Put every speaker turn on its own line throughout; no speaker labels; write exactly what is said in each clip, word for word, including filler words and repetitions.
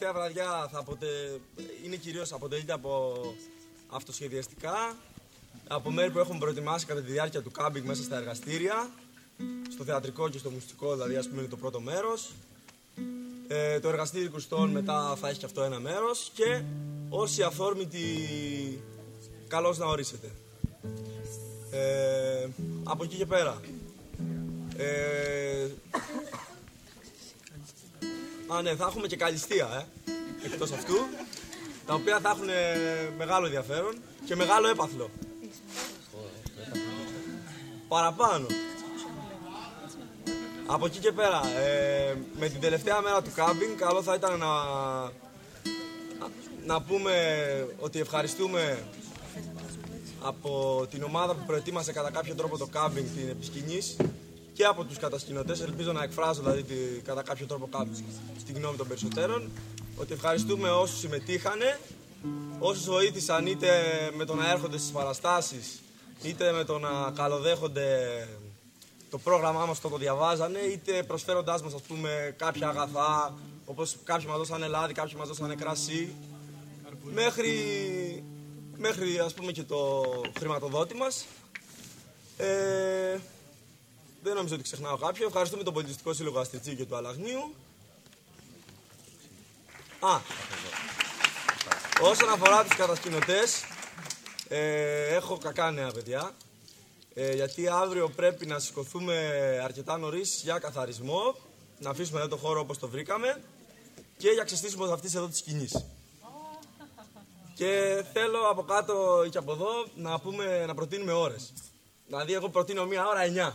τελευταία βραδιά θα αποτε... είναι κυρίως αποτελείται από αυτοσχεδιαστικά, από μέρη που έχουμε προετοιμάσει κατά τη διάρκεια του κάμπινγκ μέσα στα εργαστήρια, στο θεατρικό και στο μουσικό, δηλαδή ας πούμε είναι το πρώτο μέρος. Ε, το εργαστήρι Κουστών μετά θα έχει και αυτό ένα μέρος και όσοι αφόρμητοι καλώς να ορίσετε. Ε, από εκεί και πέρα. Ε, α, ναι, θα έχουμε και καλλιστεία, ε, εκτός αυτού, τα οποία θα έχουν μεγάλο ενδιαφέρον και μεγάλο έπαθλο. Παραπάνω. Από εκεί και πέρα, ε, με την τελευταία μέρα του κάμπινγκ, καλό θα ήταν να, να πούμε ότι ευχαριστούμε από την ομάδα που προετοίμασε κατά κάποιο τρόπο το κάμπινγκ την επισκηνής και από τους κατασκηνωτές, ελπίζω να εκφράσω δηλαδή τη, κατά κάποιο τρόπο κάμπινγκ στη γνώμη των περισσότερων, ότι ευχαριστούμε όσους συμμετείχανε, όσους βοήθησαν είτε με το να έρχονται στις παραστάσεις, είτε με το να καλοδέχονται το πρόγραμμά μας, το, το διαβάζανε, είτε προσφέροντάς μας, ας πούμε, κάποια αγαθά, όπως κάποιοι μας δώσανε λάδι, κάποιοι μας δώσανε κρασί, μέχρι, μέχρι ας πούμε και το χρηματοδότη μας. Ε, δεν νομίζω ότι ξεχνάω κάποιο. Ευχαριστούμε τον Πολιτιστικό Σύλλογο Αστριτσίου και του Αλαγνίου. Α, όσον αφορά τους κατασκηνωτές, ε, έχω κακά νέα, παιδιά. Ε, γιατί αύριο πρέπει να σηκωθούμε αρκετά νωρίς για καθαρισμό, να αφήσουμε εδώ το χώρο όπως το βρήκαμε και για ξεστήσουμε αυτής εδώ της σκηνής. Και θέλω από κάτω και από εδώ να, πούμε, να προτείνουμε ώρες. Δηλαδή εγώ προτείνω μία ώρα εννιά.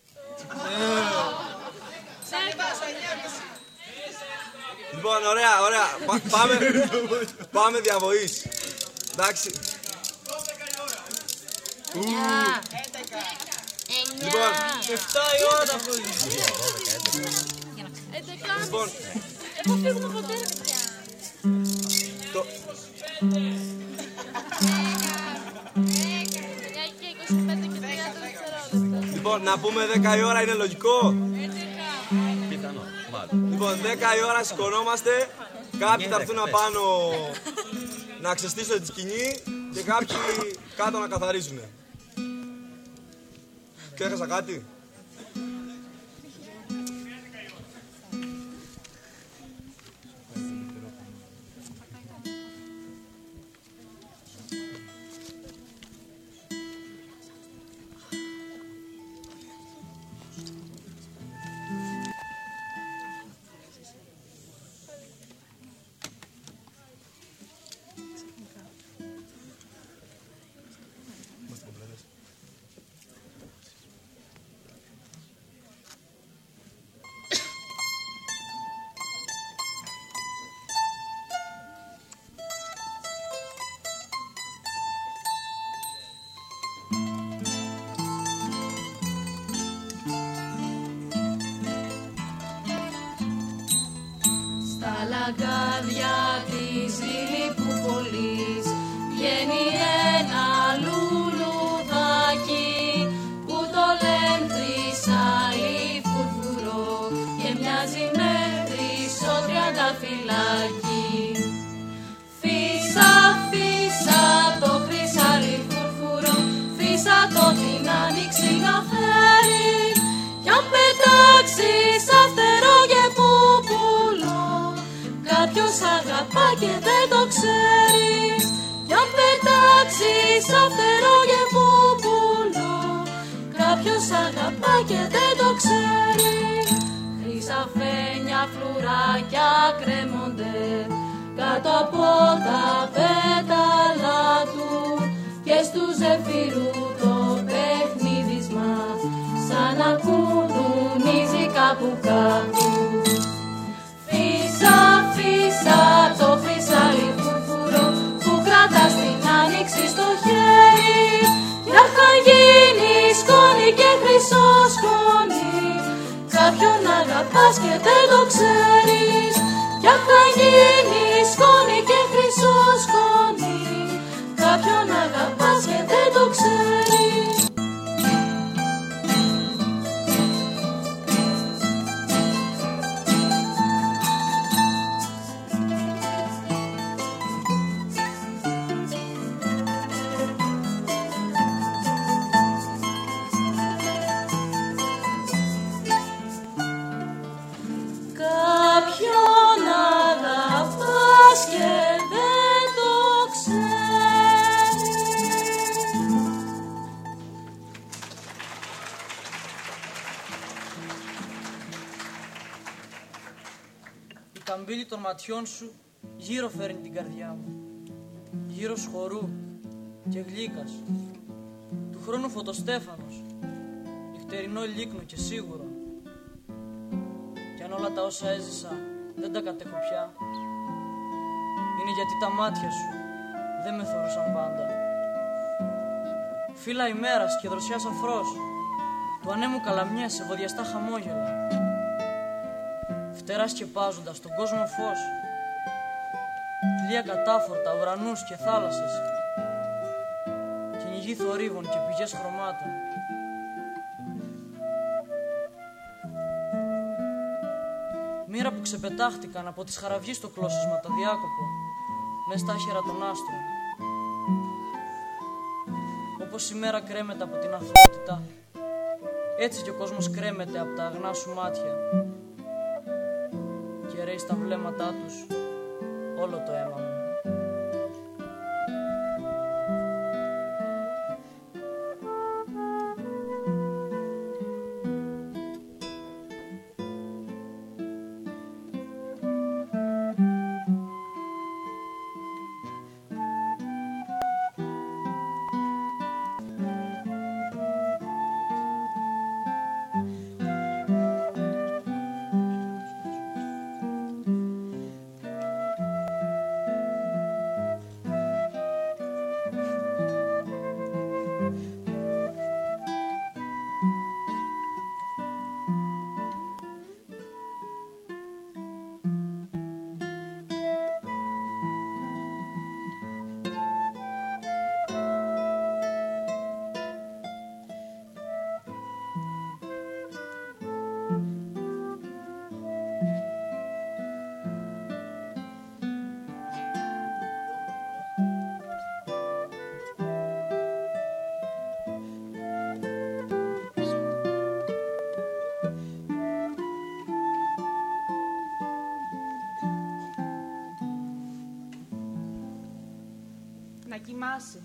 Λοιπόν, ωραία, ωραία. Πα, πάμε, πάμε διαβοής. Εντάξει. Λοιπόν, εφτά η ώρα θα φύγει. Λοιπόν,
εγώ φύγουμε ποτέ, ρε παιδιά.
Λοιπόν, να πούμε δέκα η ώρα είναι λογικό.
Πιθανό, μάλλον.
Λοιπόν, δέκα η ώρα σηκωνόμαστε. Κάποιοι θα έρθουν απάνω να ξεστήσουν τη σκηνή και κάποιοι κάτω να καθαρίζουν. Ξέχασα κάτι?
Λαγκάδια της Λιλιπούπολης βγαίνει ένα λουλουδάκι που το λένε Χρυσάλι Φουρφουρό και μοιάζει με χρυσό τριανταφυλάκι. Φύσα, φύσα το Χρυσάλι Φουρφουρό, φύσα το την άνοιξη να φέρει κι αν πετάξεις αυτερό και πούπουλο κάποιος αγαπά και δεν το ξέρεις. Κι αν πετάξεις αυτερό και πούπουλο κάποιος αγαπά και δεν το ξέρεις. Χρυσαφένια φλουράκια κρέμονται κάτω από τα πέταλα του και στου ζεφύρου το παιχνίδισμα σαν να κουδουνίζει κάπου κάπου. Φύσα, φύσα το Χρυσάλι Φουρφουρό που κρατάς την άνοιξη στο χέρι κι αχ γίνει σκόνη και χρυσό σκόνη κάποιον αγαπάς και δεν το ξέρεις. Κι αχ γίνει σκόνη και χρυσό σκόνη κάποιον αγαπάς και δεν το ξέρεις.
καμπύλη των ματιών σου γύρω φέρνει την καρδιά μου. Γύρω σχορού και γλύκας. Του χρόνου φωτοστέφανος, νυχτερινό λίκνο και σίγουρο. Κι αν όλα τα όσα έζησα δεν τα κατέχω πια, είναι γιατί τα μάτια σου δεν με θωρούσαν πάντα. Φύλλα ημέρας και δροσιάς αφρός, του ανέμου καλαμιές σε βοδιαστά χαμόγελα. Φτερά σκεπάζοντας τον κόσμο φως, πλοία κατάφορτα, ουρανούς και θάλασσες, κυνηγοί θορύβων και πηγές χρωμάτων. Μοίρα που ξεπετάχτηκαν από τις χαραυγείς στο κλώσσισμα τα διάκοπο, μες στα άχερα των άστρων. Όπως η μέρα κρέμεται από την αθωότητα, έτσι και ο κόσμος κρέμεται από τα αγνά σου μάτια και ρέει στα βλέμματά τους όλο το αίμα μου.
Να κοιμάσαι,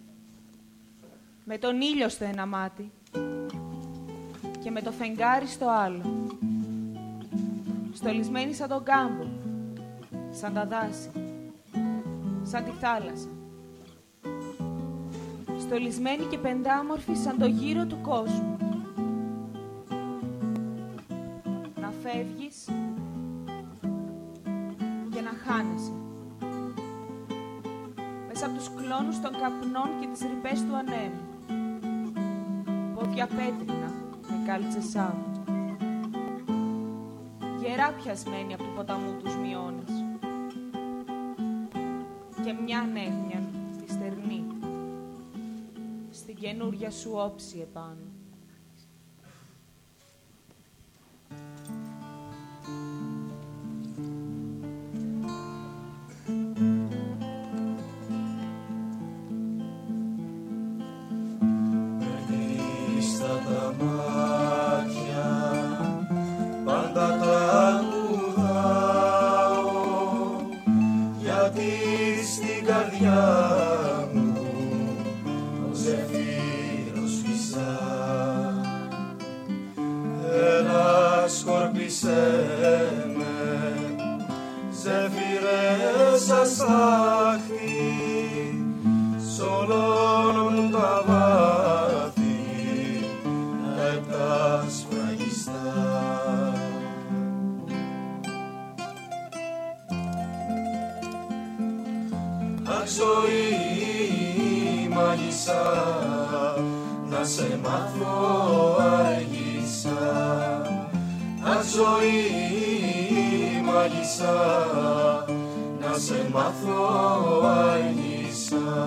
με τον ήλιο στο ένα μάτι και με το φεγγάρι στο άλλο, στολισμένη σαν τον κάμπο, σαν τα δάση, σαν τη θάλασσα, στολισμένη και πεντάμορφη σαν το γύρο του κόσμου. Να φεύγεις και να χάνεσαι μέσα από τους κλόνους των καπνών και τις ρηπές του ανέμου. Πόδια πέτρινα με κάλτσες άμμου, γερά πιασμένη από του ποταμού τους μειώνες, και μια ανέγνοια στη στερνή, στην καινούρια σου όψη επάνω.
Να σε μάθω αργήσα, αχ ζωή μάγισσα, να σε μάθω αργήσα.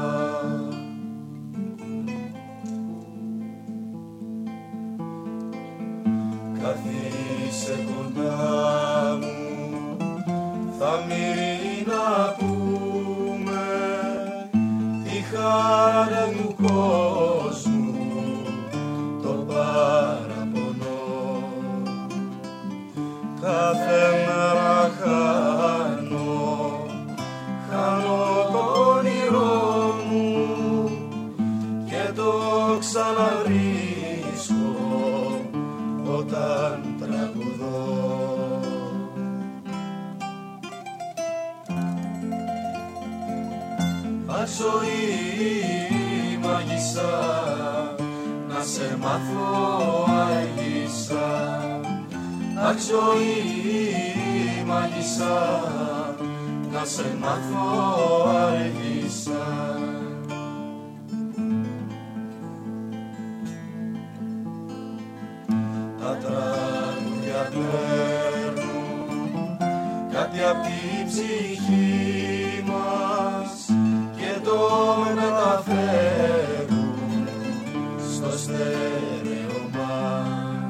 Καθίσε κοντά μου, θα μυρί να πούμε τη χαρά του κόσμου, το παραπονώ. Κάθε μέρα χάνω, χάνω το όνειρό μου και το ξαναβρίσκω όταν τραγουδώ. Αχ, ζωή μάγισσα, να σε μάθω αργήσα. Αχ, ζωή μάγισσα, να σε μάθω αργήσα. Τα τραγούδια παίρνουν κάτι απ' την ψυχή μας και το μεταφέρουν στο στερέωμα,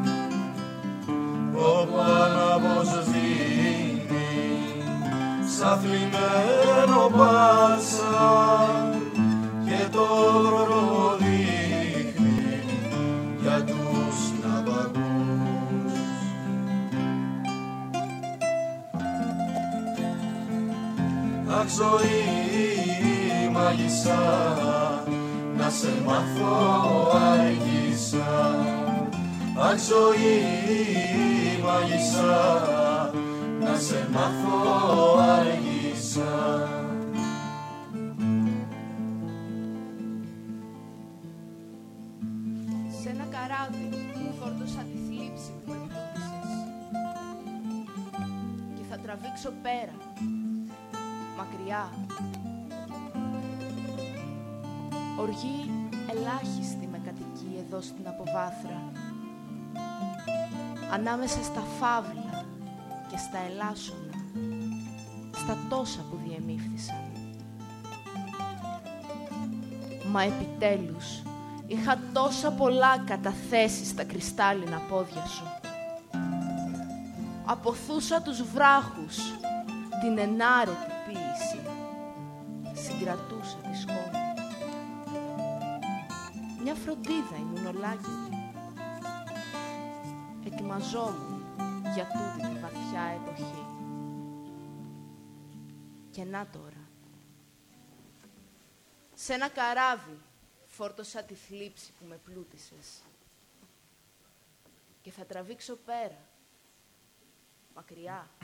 όπου ανάβος δίνει σαν θλιμμένο μπάσαρ και το δρόμο δείχνει για τους ναυαγούς. Αχ, ζωή μάγισσα, να σε μάθω αργήσα. Αχ, ζωή μάγισσα, να σε μάθω αργήσα.
Σ' ένα καράβι φόρτωσα τη θλίψη που με πλούτησες και θα τραβήξω πέρα, μακριά. Οργή ελάχιστη με κατοικεί εδώ στην αποβάθρα, ανάμεσα στα φαύλα και στα ελάσσονα, στα τόσα που διεμήφθησαν. Μα επιτέλους είχα τόσα πολλά καταθέσει στα κρυστάλλινα πόδια σου. Αποθούσα τους βράχους, την ενάρετη ποίηση, συγκρατούσα τη σκόνη. Μια φροντίδα ήμουν ολάκερη. Ετοιμαζόμουν για τούτη τη βαθιά εποχή. Και να τώρα, σε ένα καράβι φόρτωσα τη θλίψη που με πλούτησες και θα τραβήξω πέρα, μακριά.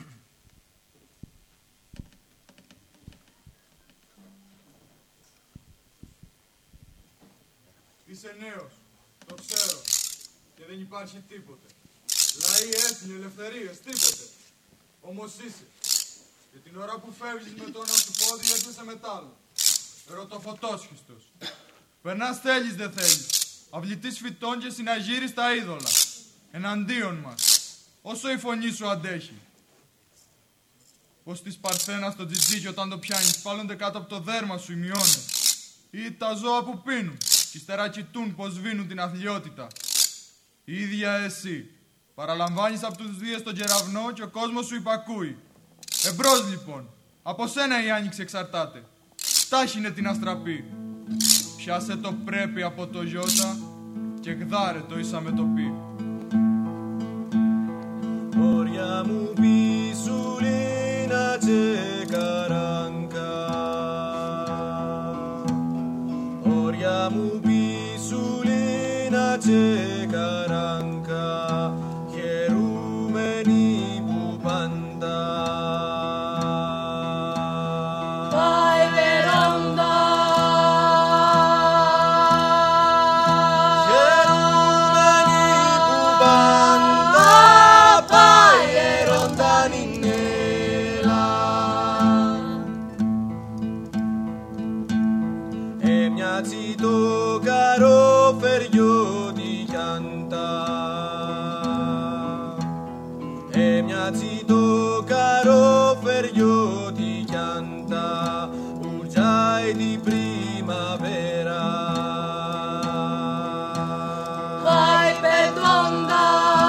Είσαι νέος, το ξέρω, και δεν υπάρχει τίποτε. Λαοί, έθνη, ελευθερίες, τίποτε. Όμως είσαι. Και την ώρα που φεύγεις με το ένα σου πόδι έρχεσαι μετάλλο. Ερωτοφωτόσχιστος. Περνάς θέλεις δεν θέλεις. Αυλητής φυτών και συναγύρεις τα είδωλα. Εναντίον μας. Όσο η φωνή σου αντέχει. Πως της Παρθένας το τζιτζίκι όταν το πιάνεις πάλλονται κάτω από το δέρμα σου οι μειώνες. Ή τα ζώα που πίνουν κι ύστερα κοιτούν πως σβήνουν την αθλιότητα. Η ίδια εσύ. Παραλαμβάνεις από τους δύο στον κεραυνό και ο κόσμος σου υπακούει. Εμπρός λοιπόν. Από σένα η άνοιξη εξαρτάται. Τάχινε την αστραπή. Πιάσε το πρέπει από το γιώτα και γδάρε το ίσα με το πι.
Όρια μου πισουλίνα και καράγκα. Όρια μου πισουλίνα και καράγκα. Χαιρούμενοι που πάντα
Πάει Βερόντα.
Χαιρούμενοι που πάντα πάει Βερόντα νινέλα. Έμοιατσι το καρόφεριο τη γιάντα. Έμοιατσι το καρόφεριο τη γιάντα. Ουρτζάει την πριμαβέρα.
Πάει Πετόντα.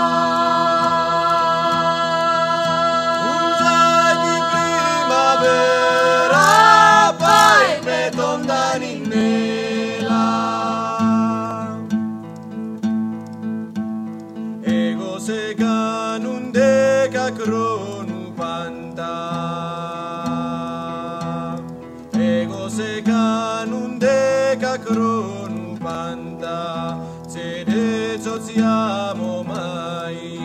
Ουρτζάει την πριμαβέρα. Πάει Πετόντα νινέλα. Εγώ σε κάνουν δέκα χρόνου πάντα. Εγώ σε κάνουν δέκα χρόνου πάντα. Σε δέτσο τσιάμο μάι.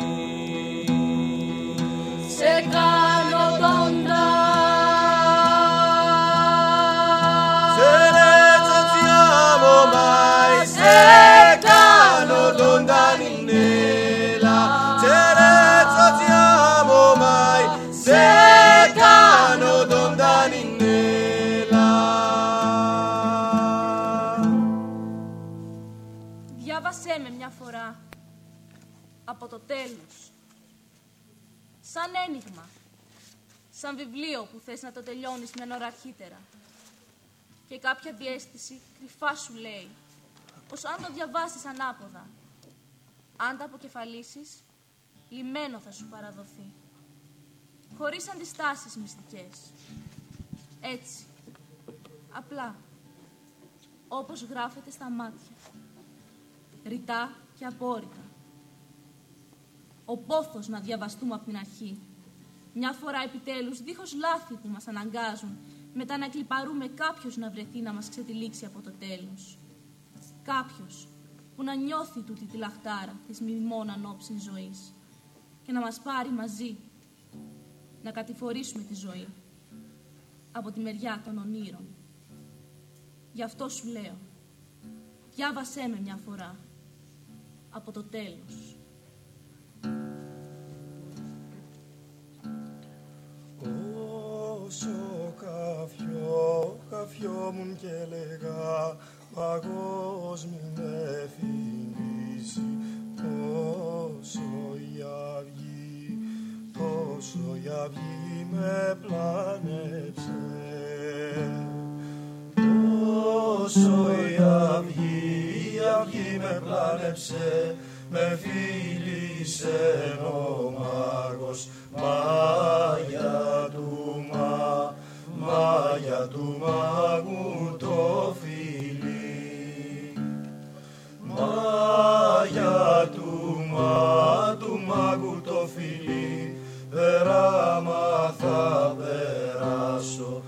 Σε κάνω τόντα.
Σε
φορά από το τέλος. Σαν ένιγμα, σαν βιβλίο που θες να το τελειώνεις μια ώρα αρχίτερα. Και κάποια διαίσθηση κρυφά σου λέει πως αν το διαβάσεις ανάποδα, αν τα αποκεφαλίσεις, λυμμένο θα σου παραδοθεί. Χωρίς αντιστάσεις μυστικές. Έτσι, απλά, όπως γράφεται στα μάτια. Ρητά και απόρριτα. Ο πόθος να διαβαστούμε από την αρχή. Μια φορά επιτέλους, δίχως λάθη που μας αναγκάζουν, μετά να κλιπαρούμε κάποιος να βρεθεί να μας ξετυλίξει από το τέλος. Κάποιος που να νιώθει τούτη τη λαχτάρα της μιμών ανόψης ζωής και να μας πάρει μαζί να κατηφορήσουμε τη ζωή από τη μεριά των ονείρων. Γι' αυτό σου λέω, διάβασέ με μια φορά από το τέλος.
Όσο καφιό, καφιόμουν και λέγα παγός μη με φιλήσει. Όσο η αυγή, τόσο η αυγή με πλάνεψε. Όσο η αυγή, η αυγή με πλάνεψε, με φίλησε ο μάγος, μάγια του μα, μάγια του μάγου το φιλί. Μάγια του μα, του μάγου το φιλί, περάμα θα περάσω,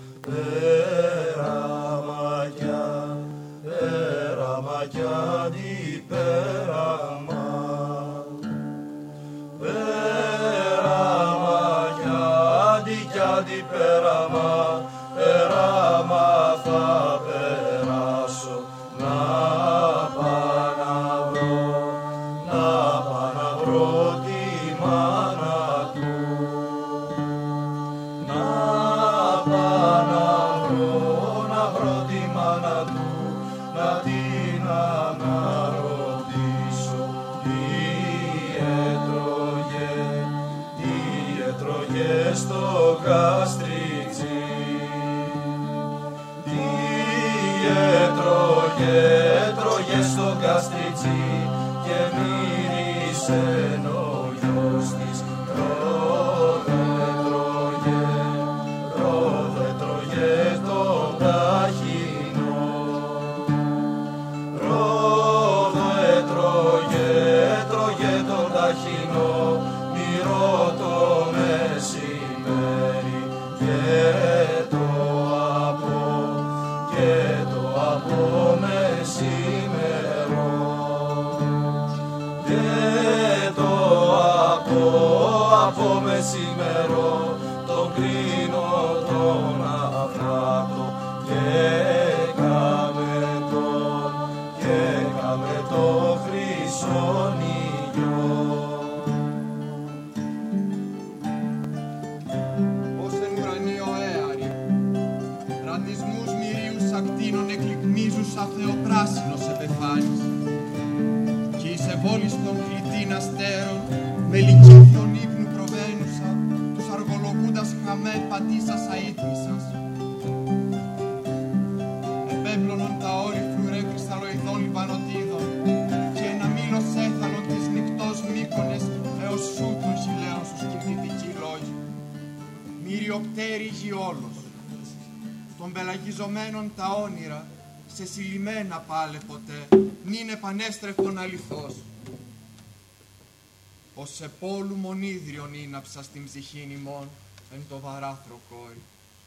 περάμα κι περάμα κι αντιπέραμα. Πέραμα, πέραμα θα περάσω, να πάω να βρω, να πάω να βρω τη μάνα του. Να πάω να βρω, να βρω τη μάνα του, να την αναρωτήσω τι έτρωγε, τι έτρωγε στο γαστριτσί. Τι έτρωγε, έτρωγε στο γαστριτσί και μύρισε ο γιος της. Ρόδο έτρωγε, ρόδο έτρωγε το ταχινό. Ρόδο έτρωγε, έτρωγε το ταχινό, μυρώ το μεσημέρι και το από, και το από μεσημερό. Και το από, από μεσημερό, τον κρίνω τον αφράτο και κάμε τον, και κάμε το χρυσονιγιό.
Εκλικμίζουσα θεοπράσινος επεφάνης κι είσαι βόλης των κλητήν αστέρων με λυκύθιον ύπνου προβαίνουσα τους αργολογούντας χαμέ πατήσας αίτμησας. Επέμπλωνον τα όρυφρου ρε κρυσταλλοειδών λιβανοτίδων και ένα μήλος έθαλον της νυχτός μύκονες έως σου των χιλέων σου σκεφτητικοί λόγοι. Μυριοπτέρι γη-όλος των πελαγιζομένων τα όνειρα, σε συλλημμένα πάλε ποτέ, νυν επανέστρεφτον αληθώς. Ως σε πόλου μονίδριον ήναψα στην ψυχήν ημών, εν το βαράθρο κόρη.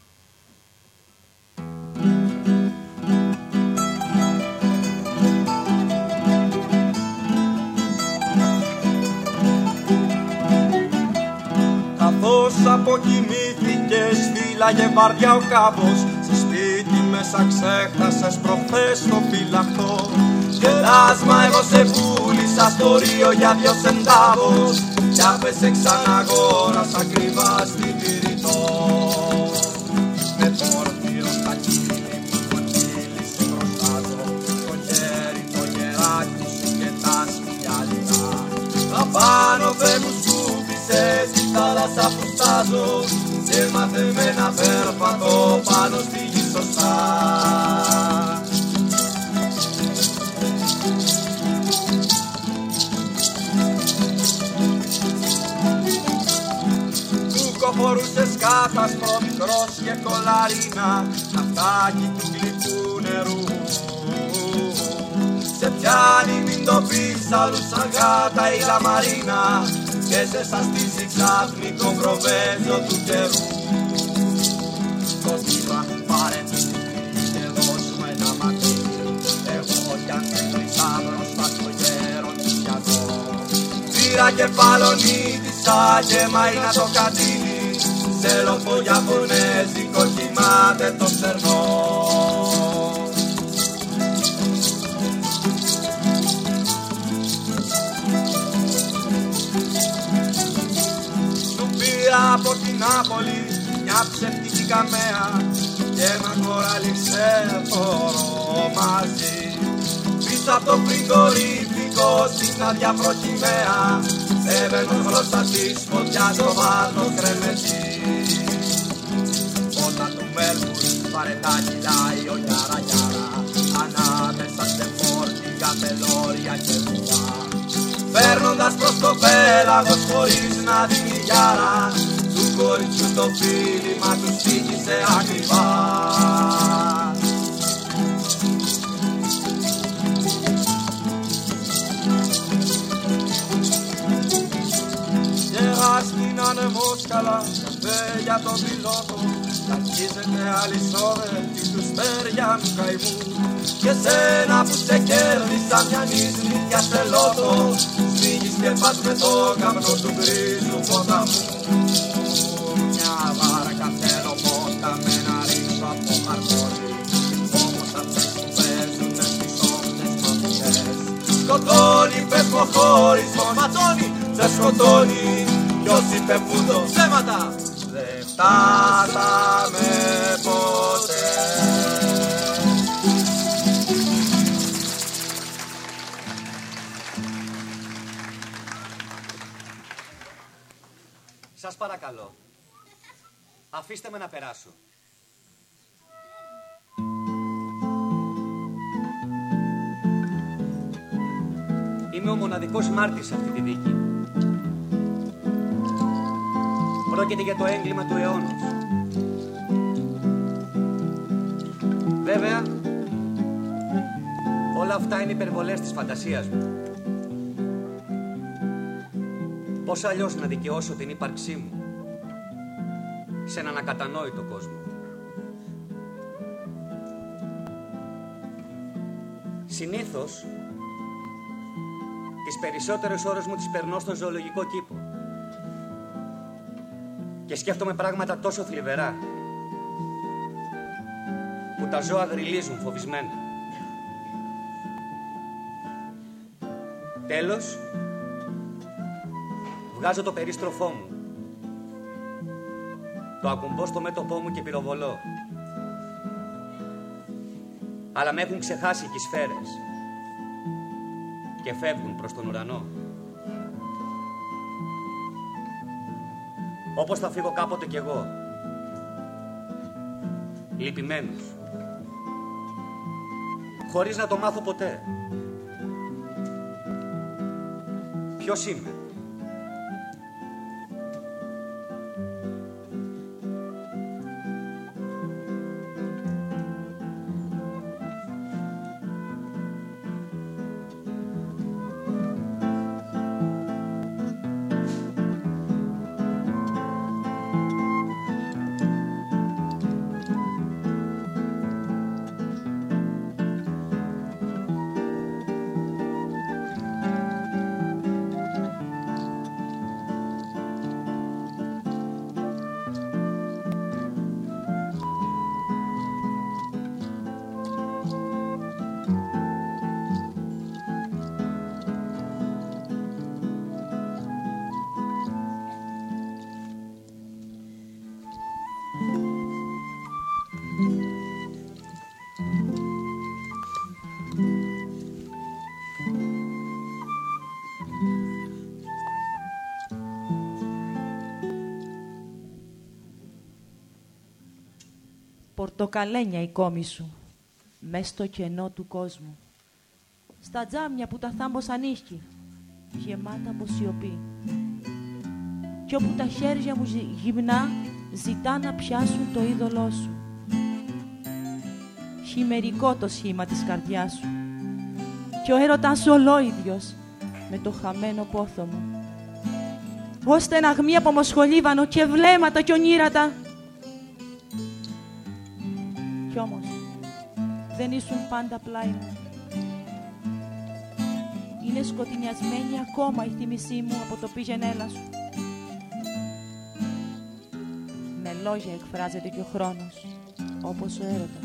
Καθώς αποκοιμήθηκες, φύλαγε βαριά ο κάμπος, σε σπίτι μέσα ξέχασες προχθές το φυλαχτό. Γελάσμα εγώ σε πούλησα στο Ρίο για δυο σεντάβος κι άπεσε ξαναγόρας ακριβά στην Πυρητό. Με το ορθίο στα κύλη μου κοκκύλι σου μπροστάζω, το χέρι το γεράκι σου και τα σκυλιά που στάζω και μάθε με να περπατώ πάνω στη γη σωστά. Φορούσες κάθαστρο μικρός και κολαρίνα, ναυτάκι του γλυκού νερού. Σε πιάνει μην το πεις άλλους αγάτα η λαμαρίνα και σε σαστίζει ξαφνικό προβέζο του καιρού. Το κύμα πάρε τη μικρή και δώσ' μου ένα ματίνι, εγώ κι αν σε κλεισά μπροστά στο γέρον του πιατώ. Πήρα κεφαλονίτησα και μαϊνα το κατίνι, σε λοφό Ιαπωνέζικο κοιμάται το στερνό. Σου πήρα από την Νάπολη μια ψευτική καμαία και ένα κοράλιξε φορώ μαζί. Πίσω από το φρυγκορифικό στην άδεια προκυμαία έβαινε γλώσσα της φωτιά το βάζο κρεμετή. Όταν του Μέλμπουρν βαρετά κυλάει ο Γιάρα Γιάρα ανάμεσα σε φόρτιγα, πελώρια και βουβά, φέρνοντας προς το πέλαγος χωρίς να δίνει γιάρα του κοριτσιού το φίλημα του στοίχησε ακριβά. Ασκήνανε μόσκαλα, καφέ για τον πιλότο, τακίζεται αλυσόδερτη του Σπέριανου καημού. Και σένα που σε κέρδισα μια νησνίτια σε λότο, σφίγγεις και πας με το καπνό του γκρίζου ποταμού. Μια βάρκα θέλω πότα με ένα ρίσο από χαρτόνι, όμως αυτές που παίζουνε στις όμτες μαθητές. Σκοτώνει, πες μου χωρισμό, ματώνει, σε σκοτώνει. Ποιος είπε φούντο, ψέματα, δεν φτάσαμε ποτέ.
Σας παρακαλώ, αφήστε με να περάσω. Είμαι ο μοναδικός μάρτυρας σε αυτή τη δίκη. Πρόκειται για το έγκλημα του αιώνος. Βέβαια, όλα αυτά είναι υπερβολές της φαντασίας μου. Πώς αλλιώς να δικαιώσω την ύπαρξή μου σε έναν ακατανόητο κόσμο. Συνήθως, τις περισσότερες ώρες μου τις περνώ στο ζωολογικό κήπο και σκέφτομαι πράγματα τόσο θλιβερά που τα ζώα γρυλίζουν φοβισμένα. Τέλος, βγάζω το περίστροφό μου, το ακουμπώ στο μέτωπό μου και πυροβολώ. Αλλά με έχουν ξεχάσει και οι σφαίρες και φεύγουν προς τον ουρανό. Όπως θα φύγω κάποτε κι εγώ, λυπημένος, χωρίς να το μάθω ποτέ. Ποιος είμαι?
πορτοκαλένια η κόμη σου, μες στο κενό του κόσμου. Στα τζάμια που τα θάμπωσαν ίσκι, γεμάτα από σιωπή. Κι όπου τα χέρια μου γυμνά ζητά να πιάσουν το είδωλό σου. Χειμερικό το σχήμα της καρδιάς σου κι ο έρωτας σου ολόιδιος με το χαμένο πόθο μου. Ως στεναγμή από μοσχολίβανο και βλέμματα κι ονείρατα. Κι όμως δεν ήσουν πάντα πλάι μου. Είναι σκοτεινιασμένη ακόμα η θύμησή μου από το πήγαινέλα σου. Με λόγια εκφράζεται και ο χρόνος, όπως ο έρωτας.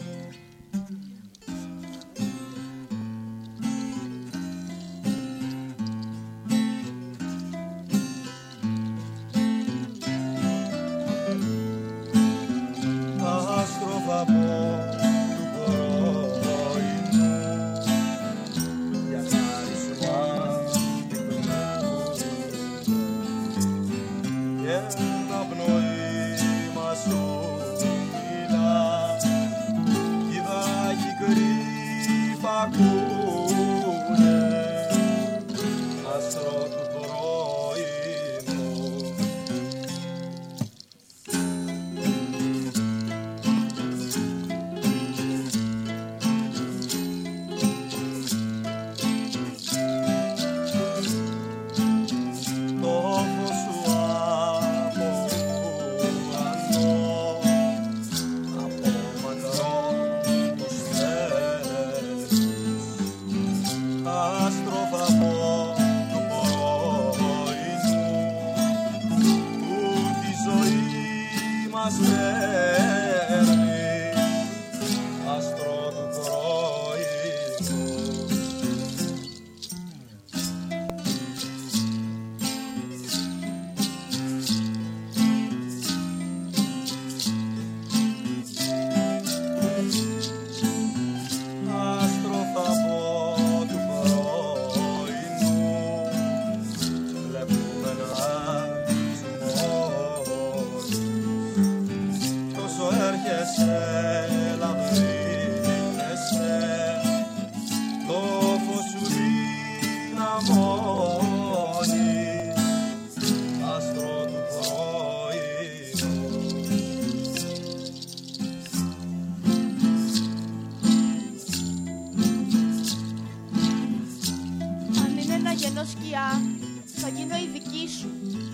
Θα γίνω η δική σου.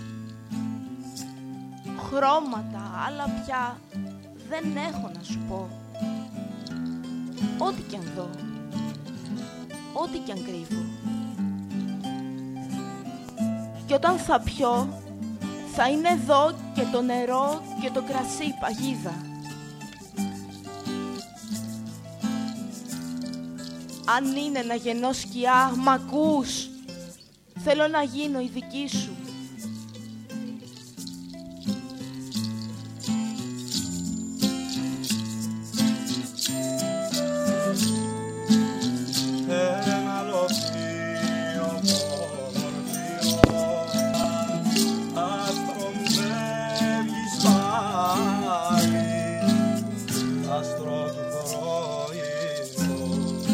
Χρώματα, άλλα πια δεν έχω να σου πω. Ό,τι κι αν δω, ό,τι κι αν κρύβω. Κι όταν θα πιω, θα είναι εδώ και το νερό και το κρασί παγίδα. Αν είναι να γεννώ σκιά, μ' ακούς? Θέλω να γίνω η δική σου.
Ένα λοφείο μορφιό, άστρο μου φεύγεις πάλι, άστρο του πρωινού.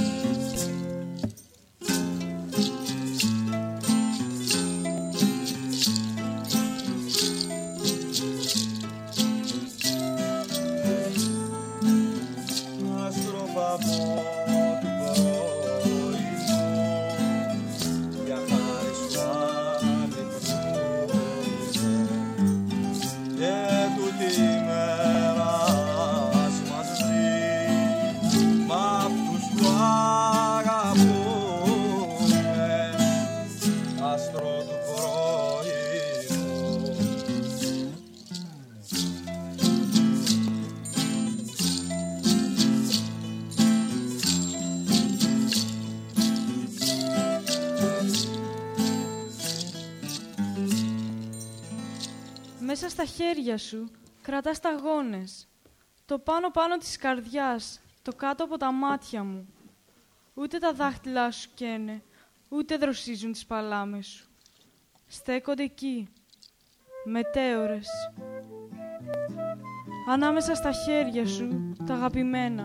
Μέσα στα χέρια σου κρατάς σταγόνες. Το πάνω-πάνω της καρδιάς, το κάτω από τα μάτια μου. Ούτε τα δάχτυλά σου καίνε, ούτε δροσίζουν τις παλάμες σου. Στέκονται εκεί, μετέωρες. ανάμεσα στα χέρια σου, τα αγαπημένα.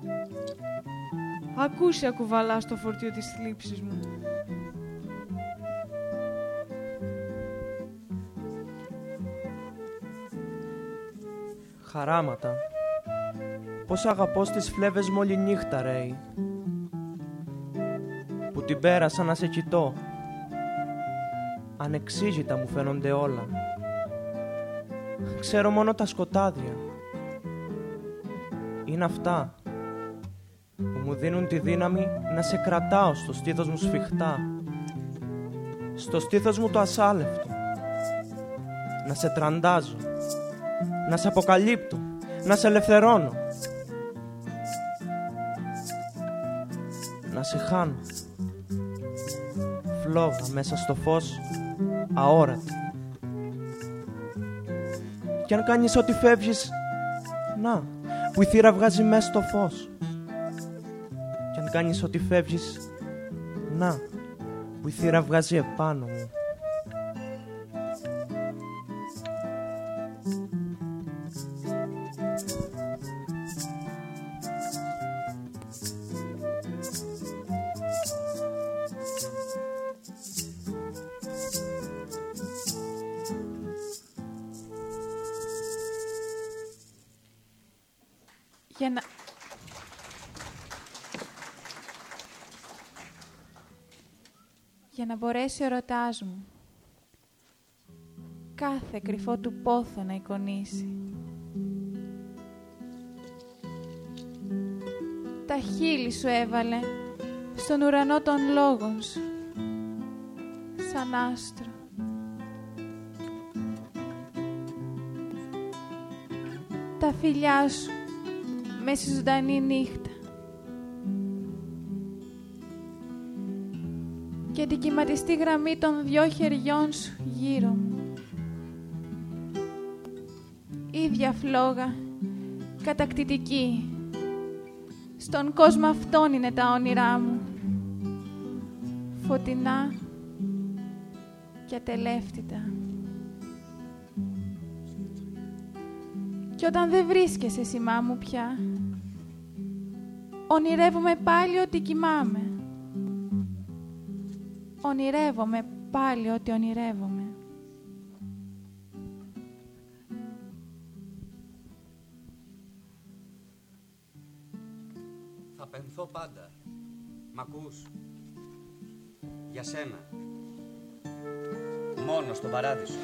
Ακούσια κουβαλά στο φορτίο της θλίψης μου.
Χαράματα. Πώς αγαπώ στις φλέβες μου όλη νύχτα, ρέι. Που την πέρασα να σε κοιτώ. Ανεξήγητα μου φαίνονται όλα. Ξέρω μόνο τα σκοτάδια. Είναι αυτά που μου δίνουν τη δύναμη να σε κρατάω στο στήθος μου σφιχτά. Στο στήθος μου το ασάλευτο. Να σε τραντάζω. Να σε αποκαλύπτω. Να σε ελευθερώνω. Να σε χάνω. Φλόγα μέσα στο φως, αόρατη. Κι αν κάνεις ό,τι φεύγεις, να, που η θύρα βγάζει μέσα στο φως. Κι αν κάνεις ό,τι φεύγεις, να, που η θύρα βγάζει επάνω μου.
Για να... για να μπορέσει ο ερωτάς μου κάθε κρυφό του πόθο να εικονίσει. Τα χείλη σου έβαλε στον ουρανό των λόγων σου, σαν άστρο. Τα φιλιά σου μέσα στη ζωντανή νύχτα και την κυματιστή γραμμή των δυο χεριών σου γύρω μου. Ίδια φλόγα, κατακτητική, στον κόσμο αυτόν είναι τα όνειρά μου, φωτεινά και ατελεύτητα. Και όταν δεν βρίσκεσαι σημά μου πια, ονειρεύομαι πάλι ότι κοιμάμαι. Ονειρεύομαι πάλι ότι ονειρεύομαι.
Θα πενθώ πάντα. Μ' ακούς? Για σένα. Μόνο στον παράδεισο.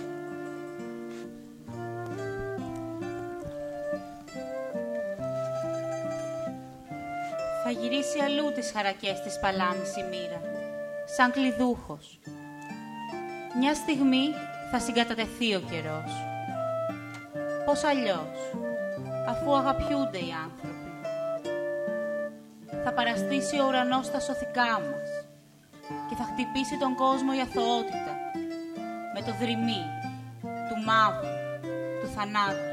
Θα γυρίσει αλλού τις χαρακές της παλάμης η μοίρα, σαν κλειδούχος. Μια στιγμή θα συγκατατεθεί ο καιρός. Πώς αλλιώς, αφού αγαπιούνται οι άνθρωποι. Θα παραστήσει ο ουρανός στα σωθικά μας και θα χτυπήσει τον κόσμο η αθωότητα με το δρυμί του μαύρου, του θανάτου.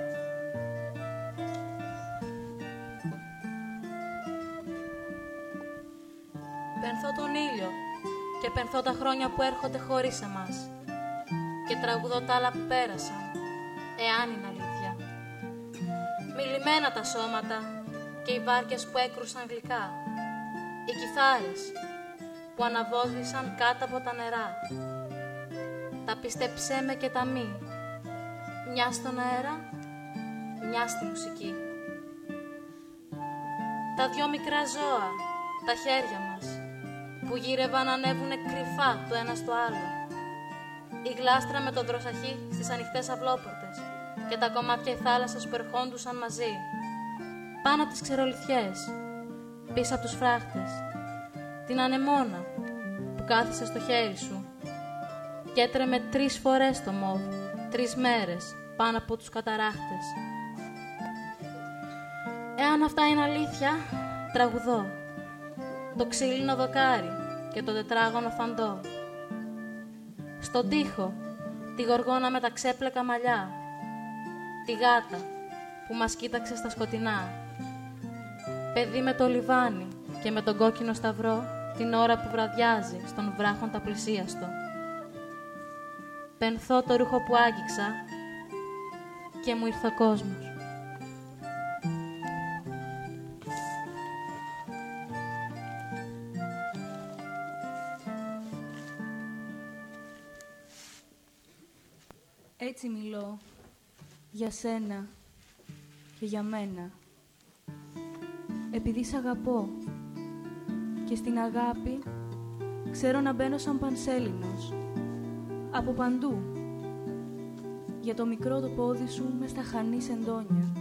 Πενθώ τον ήλιο και πενθώ τα χρόνια που έρχονται χωρίς εμάς και τραγουδώ τα άλλα που πέρασαν, εάν είναι αλήθεια. Μιλημένα τα σώματα και οι βάρκες που έκρουσαν γλυκά, οι κιθάρες που αναβόσβησαν κάτω από τα νερά, τα πιστέψέ με και τα μη, μια στον αέρα, μια στη μουσική. Τα δυο μικρά ζώα, τα χέρια μας, που γύρευαν ανέβουνε κρυφά το ένα στο άλλο. Η γλάστρα με το δροσαχή στις ανοιχτές αυλόπορτες και τα κομμάτια η θάλασσας που ερχόντουσαν μαζί. Πάνω από τις ξερολιθιές, πίσω από τους φράχτες. Την ανεμόνα που κάθισε στο χέρι σου και έτρεμε τρεις φορές το μόβ, τρεις μέρες πάνω από τους καταράχτες. Εάν αυτά είναι αλήθεια, τραγουδώ το ξύλινο δοκάρι και το τετράγωνο φαντό. Στον τοίχο, τη γοργόνα με τα ξέπλεκα μαλλιά, τη γάτα που μας κοίταξε στα σκοτεινά, παιδί με το λιβάνι και με τον κόκκινο σταυρό την ώρα που βραδιάζει στον βράχον τα πλησίαστο. Πενθώ το ρούχο που άγγιξα και μου ήρθε ο κόσμος.
Έτσι μιλώ για σένα και για μένα. Επειδή σ' αγαπώ και στην αγάπη ξέρω να μπαίνω σαν πανσέλινος από παντού, για το μικρό το πόδι σου μες στα χανή σεντόνια.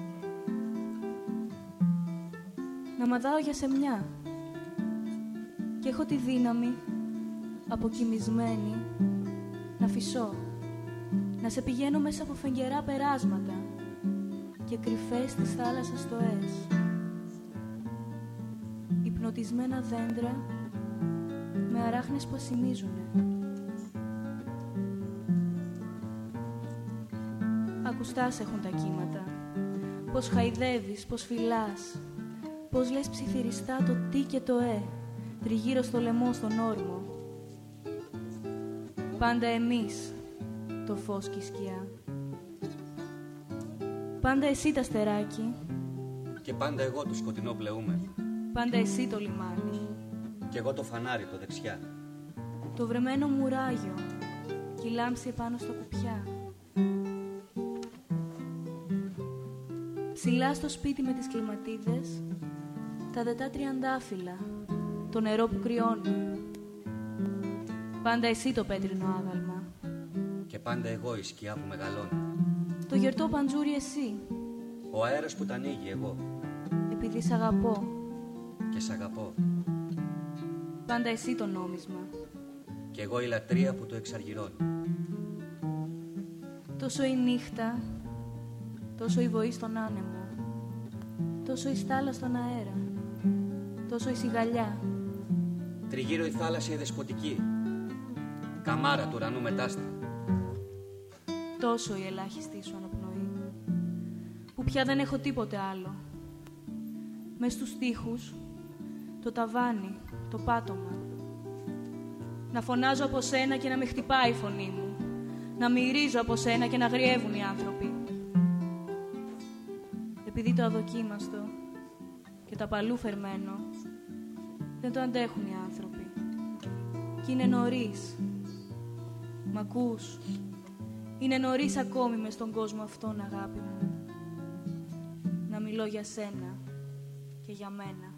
Να μαδάω για σεμιά και έχω τη δύναμη αποκοιμισμένη να φυσώ, να σε πηγαίνω μέσα από φεγγερά περάσματα και κρυφές της θάλασσας στοές. Υπνοτισμένα δέντρα με αράχνες που ασημίζουνε. Ακουστάς έχουν τα κύματα, πως χαϊδεύεις, πως φυλάς, πως λες ψιθυριστά το τι και το ε, τριγύρω στο λαιμό, στον όρμο. Πάντα εμείς, το φως και η σκιά. Πάντα εσύ τα στεράκι.
Και πάντα εγώ το σκοτεινό πλεούμενο.
Πάντα εσύ το λιμάνι.
Και εγώ το φανάρι το δεξιά.
Το βρεμένο μουράγιο κι η λάμψη επάνω στο κουπιά. Ψηλά στο σπίτι με τις κλιματίδες, τα δετά τριαντάφυλλα, το νερό που κρυώνει. Πάντα εσύ το πέτρινο άγαλμα.
Και πάντα εγώ η σκιά που μεγαλώνει.
Το γερτό παντζούρι εσύ.
Ο αέρας που τα ανοίγει εγώ.
Επειδή σ' αγαπώ.
Και σ' αγαπώ.
Πάντα εσύ το νόμισμα.
Και εγώ η λατρεία που το εξαργυρώνει.
Τόσο η νύχτα, τόσο η βοή στον άνεμο, τόσο η στάλα στον αέρα, τόσο η σιγαλιά.
Τριγύρω η θάλασσα η δεσποτική, καμάρα του ουρανού μετάστη.
Τόσο η ελάχιστη σου αναπνοή, που πια δεν έχω τίποτε άλλο. Μες στους τοίχους, το ταβάνι, το πάτωμα. Να φωνάζω από σένα και να με χτυπάει η φωνή μου. Να μυρίζω από σένα και να γριεύουν οι άνθρωποι. Επειδή το αδοκίμαστο και το απαλού φερμένο δεν το αντέχουν οι άνθρωποι. Κι είναι νωρίς. Μ' ακούς? Είναι νωρίς ακόμη μες στον κόσμο αυτόν, αγάπη μου. Να μιλώ για σένα και για μένα.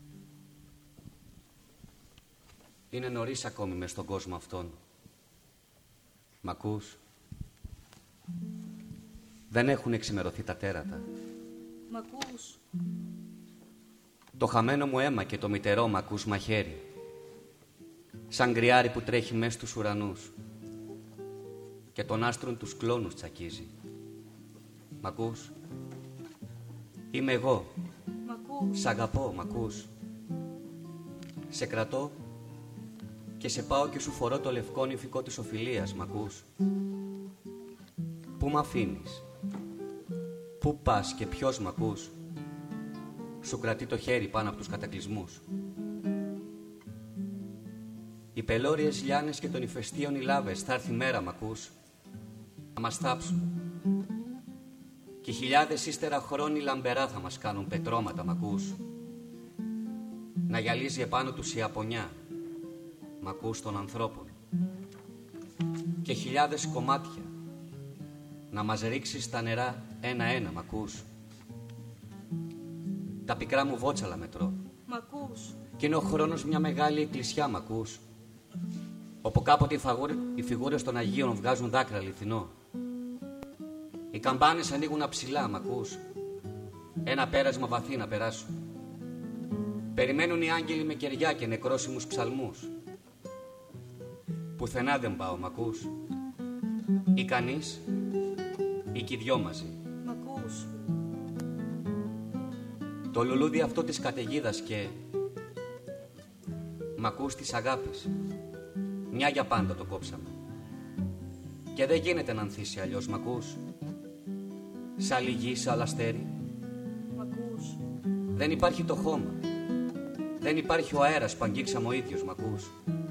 Είναι νωρίς ακόμη μες στον κόσμο αυτόν. Μ' ακούς? Δεν έχουν εξημερωθεί τα τέρατα.
Μ' ακούς?
Το χαμένο μου αίμα και το μητερό μ' ακούς μαχαίρι. Σαν γκριάρι που τρέχει μες στους ουρανούς και τον άστρον τους κλόνους τσακίζει. Μ' ακούς? Είμαι εγώ.
Μ' ακούς?
Σ' αγαπώ, μ' ακούς? Σε κρατώ και σε πάω και σου φορώ το λευκό νηφικό της οφειλίας, μ' ακούς? Πού μ' αφήνεις? Πού πας και ποιος μ' ακούς? Σου κρατεί το χέρι πάνω από τους κατακλυσμούς. Οι πελώριες λιάνες και των ηφαιστείων οι λάβες, θα έρθει μέρα, μ' ακούς? Θα μας θάψουν. Και χιλιάδες ύστερα χρόνοι λαμπερά θα μας κάνουν πετρώματα, μ' ακούς? Να γυαλίζει επάνω τους η απονιά, μ' ακούς, των ανθρώπων. Και χιλιάδες κομμάτια να μας ρίξει στα νερά ένα-ένα, μ' ακούς? Τα πικρά μου βότσαλα μετρώ.
Μ' ακούς?
Και είναι ο χρόνος μια μεγάλη εκκλησιά, μ' ακούς? Όπου κάποτε οι, φαγούρ, οι φιγούρες των Αγίων βγάζουν δάκρυα αληθινό. Οι καμπάνες ανοίγουν αψηλά, μ' ακούς? Ένα πέρασμα βαθύ να περάσουν. Περιμένουν οι άγγελοι με κεριά και νεκρόσιμους ψαλμούς. Πουθενά δεν πάω, μ' ακούς? Ή κανείς, ή κι οι δυο μαζί.
Μ' ακούς?
Το λουλούδι αυτό της καταιγίδας και μ' ακούς, της αγάπης. Μια για πάντα το κόψαμε. Και δεν γίνεται να ανθίσει αλλιώς, μ' ακούς? Σ' άλλη γη, σ' άλλα αστέρι.
Μ' ακούς?
Δεν υπάρχει το χώμα. Δεν υπάρχει ο αέρας που αγγίξαμε ο ίδιος, μ' ακούς?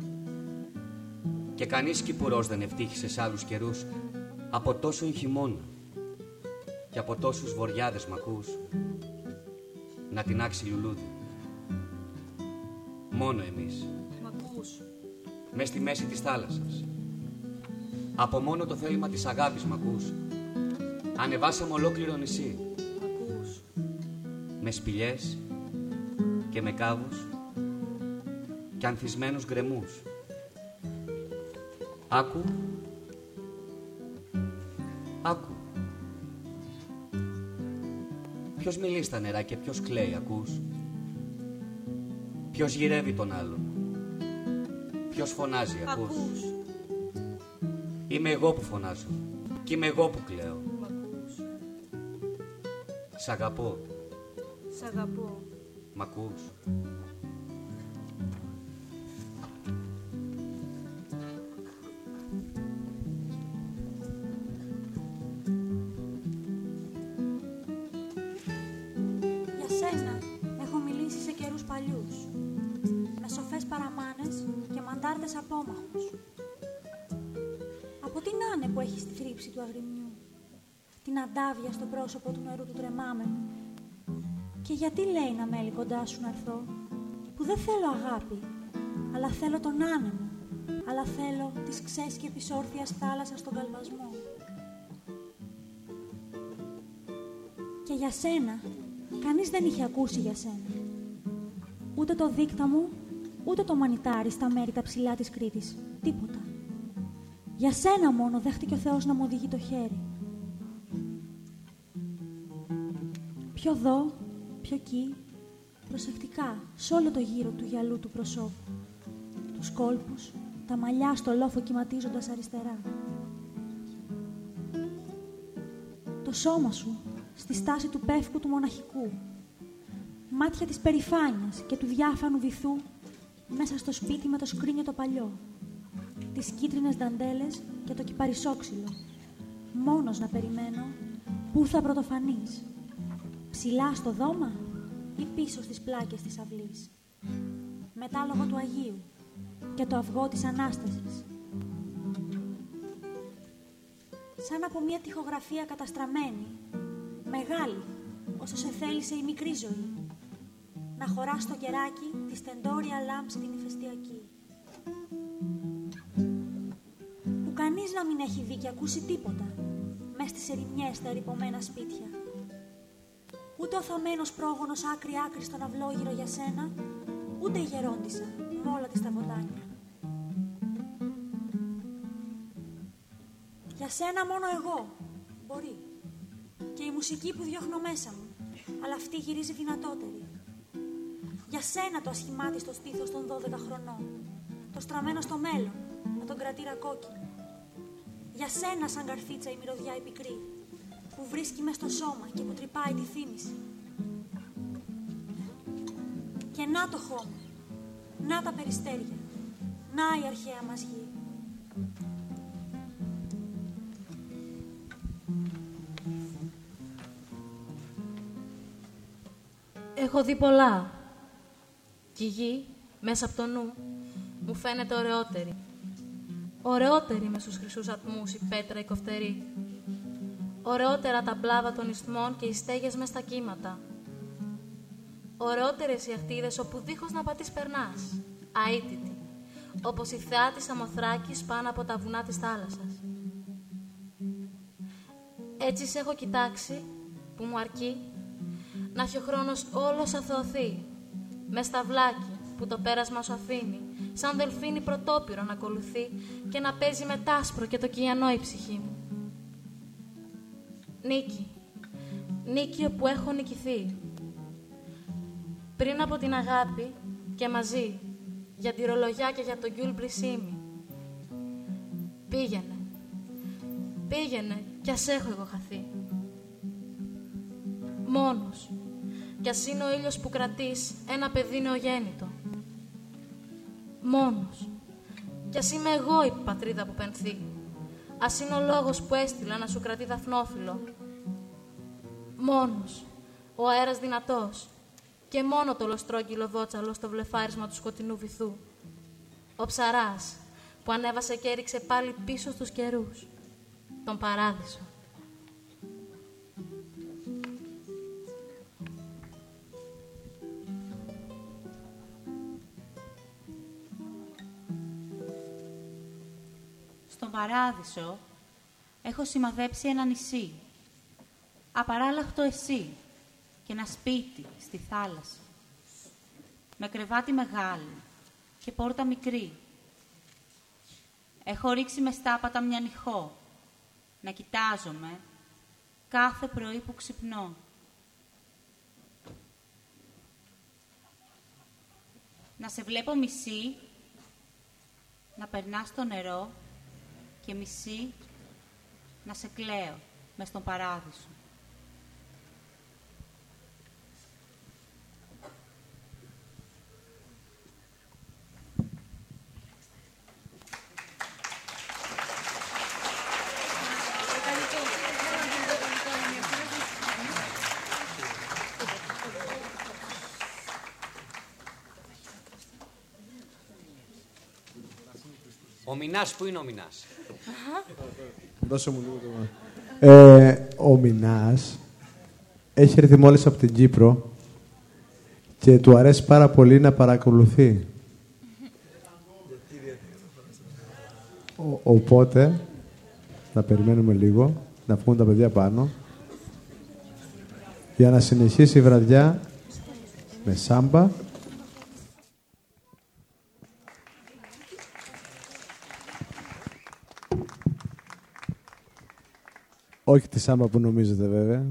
Και κανείς κυπουρός δεν ευτύχησε σε άλλους καιρούς από τόσον χειμώνα και από τόσους βοριάδες, μ' ακούς? Να τεινάξει λουλούδι. Μόνο εμείς.
Μ' ακούς?
Μες στη μέση της θάλασσας. Από μόνο το θέλημα της αγάπης, μ' ακούς? Ανεβάσαμε ολόκληρο νησί.
Ακούς.
Με σπηλιές και με κάβους και ανθισμένους γκρεμούς. Άκου. Άκου. Ποιος μιλεί στα νερά και ποιος κλαίει, ακούς? Ποιος γυρεύει τον άλλον? Ποιος φωνάζει, ακούς?
Ακούς.
Είμαι εγώ που φωνάζω και είμαι εγώ που κλαίω. Σ' αγαπώ.
Σ' αγαπώ.
Μ' ακούς?
Για σένα έχω μιλήσει σε καιρούς παλιούς, με σοφές παραμάνες και μαντάρτες απόμαχους. Από τι να είναι που έχεις τη θρύψη του αγριμιού, την αντάβια στο πρόσωπο του νερού του τρεμάμενου. Και γιατί λέει να μέλει κοντά σου να έρθω, που δεν θέλω αγάπη, αλλά θέλω τον άνεμο, αλλά θέλω της ξέσκεπης όρθιας θάλασσας στον καλβασμό. Και για σένα, κανείς δεν είχε ακούσει για σένα. Ούτε το δίκτα μου, ούτε το μανιτάρι στα μέρη τα ψηλά της Κρήτης. Τίποτα. Για σένα μόνο δέχτηκε ο Θεός να μου οδηγεί το χέρι. Πιο δω, πιο εκεί, προσεκτικά, σ' όλο το γύρο του γυαλού του προσώπου. Τους κόλπους, τα μαλλιά στο λόφο κυματίζοντας αριστερά. Το σώμα σου, στη στάση του πεύκου του μοναχικού. Μάτια της περηφάνειας και του διάφανου βυθού μέσα στο σπίτι με το σκρίνιο το παλιό. Τις κίτρινες δαντέλες και το κυπαρισόξυλο. Μόνος να περιμένω πού θα πρωτοφανείς. Ψηλά στο δώμα ή πίσω στις πλάκες της αυλής. Μετάλογο του Αγίου και το αυγό της Ανάστασης. Σαν από μια τοιχογραφία καταστραμμένη, μεγάλη, όσο σε θέλησε η μικρή ζωή, να χωρά στο κεράκι τη στεντόρια λάμψη την ηφαιστειακή. Που κανείς να μην έχει δει και ακούσει τίποτα, μες στις ερημιές τα ερειπωμένα σπίτια. Ούτε ο θαμμένος πρόγονος άκρη-άκρη στον αυλόγυρο για σένα, ούτε η γερόντισσα με όλα της τα βοτάνια. Για σένα μόνο εγώ, μπορεί. Και η μουσική που διώχνω μέσα μου, αλλά αυτή γυρίζει δυνατότερη. Για σένα το ασχημάτι στο στήθος των δώδεκα χρονών, το στραμμένο στο μέλλον, με τον κρατήρα κόκκινο. Για σένα σαν καρφίτσα η μυρωδιά η πικρή, που βρίσκει μες στο σώμα και που τρυπάει τη θύμηση. Και να το χώμα, να τα περιστέρια, να η αρχαία μας γη.
Έχω δει πολλά. Κι η γη, μέσα από το νου, μου φαίνεται ωραιότερη. Ωραιότερη με στους χρυσούς ατμούς η πέτρα η κοφτερή. Ωραιότερα τα μπλάβα των ισθμών και οι στέγες μες στα κύματα. Ωραιότερες οι αχτίδες όπου δίχως να πατείς περνάς, αίτητη, όπως η θεά της Σαμοθράκης πάνω από τα βουνά της θάλασσας. Έτσι σε έχω κοιτάξει, που μου αρκεί, να έχει ο χρόνος όλος αθωωθεί, μες στα βλάκι που το πέρασμα σου αφήνει, σαν δελφίνι πρωτόπυρο να ακολουθεί και να παίζει με τάσπρο και το κιανό η ψυχή μου. Νίκη, νίκη όπου έχω νικηθεί. Πριν από την αγάπη και μαζί, για τη ρολογιά και για τον Γκιούλ Μπρισίμι. Πήγαινε, πήγαινε κι ας έχω εγώ χαθεί. Μόνος, κι ας είναι ο ήλιος που κρατείς ένα παιδί νεογέννητο. Μόνος, κι ας είμαι εγώ η πατρίδα που πενθεί. Ας είναι ο λόγος που έστειλα να σου κρατεί δαφνόφυλλο. Μόνος, ο αέρας δυνατός και μόνο το λοστρόγγυλο βότσαλο στο βλεφάρισμα του σκοτεινού βυθού. Ο ψαράς που ανέβασε και έριξε πάλι πίσω στους καιρούς, τον παράδεισο.
Στον Παράδεισο έχω σημαδέψει ένα νησί. Απαράλλαχτο εσύ και ένα σπίτι στη θάλασσα. Με κρεβάτι μεγάλο και πόρτα μικρή. Έχω ρίξει με στάπατα μια νυχό να κοιτάζομαι κάθε πρωί που ξυπνώ. Να σε βλέπω μισή, να περνάς στο νερό και μισή να σε κλαίω μες στον Παράδεισο.
Ο Μινάς, πού είναι ο Μινάς?
Δώσε μου λίγο το... Ε, ο Μινάς έχει έρθει μόλις από την Κύπρο και του αρέσει πάρα πολύ να παρακολουθεί. Ο, οπότε, θα περιμένουμε λίγο, να βγουν τα παιδιά πάνω, για να συνεχίσει η βραδιά με σάμπα. Όχι τη σάμπα που νομίζετε, βέβαια.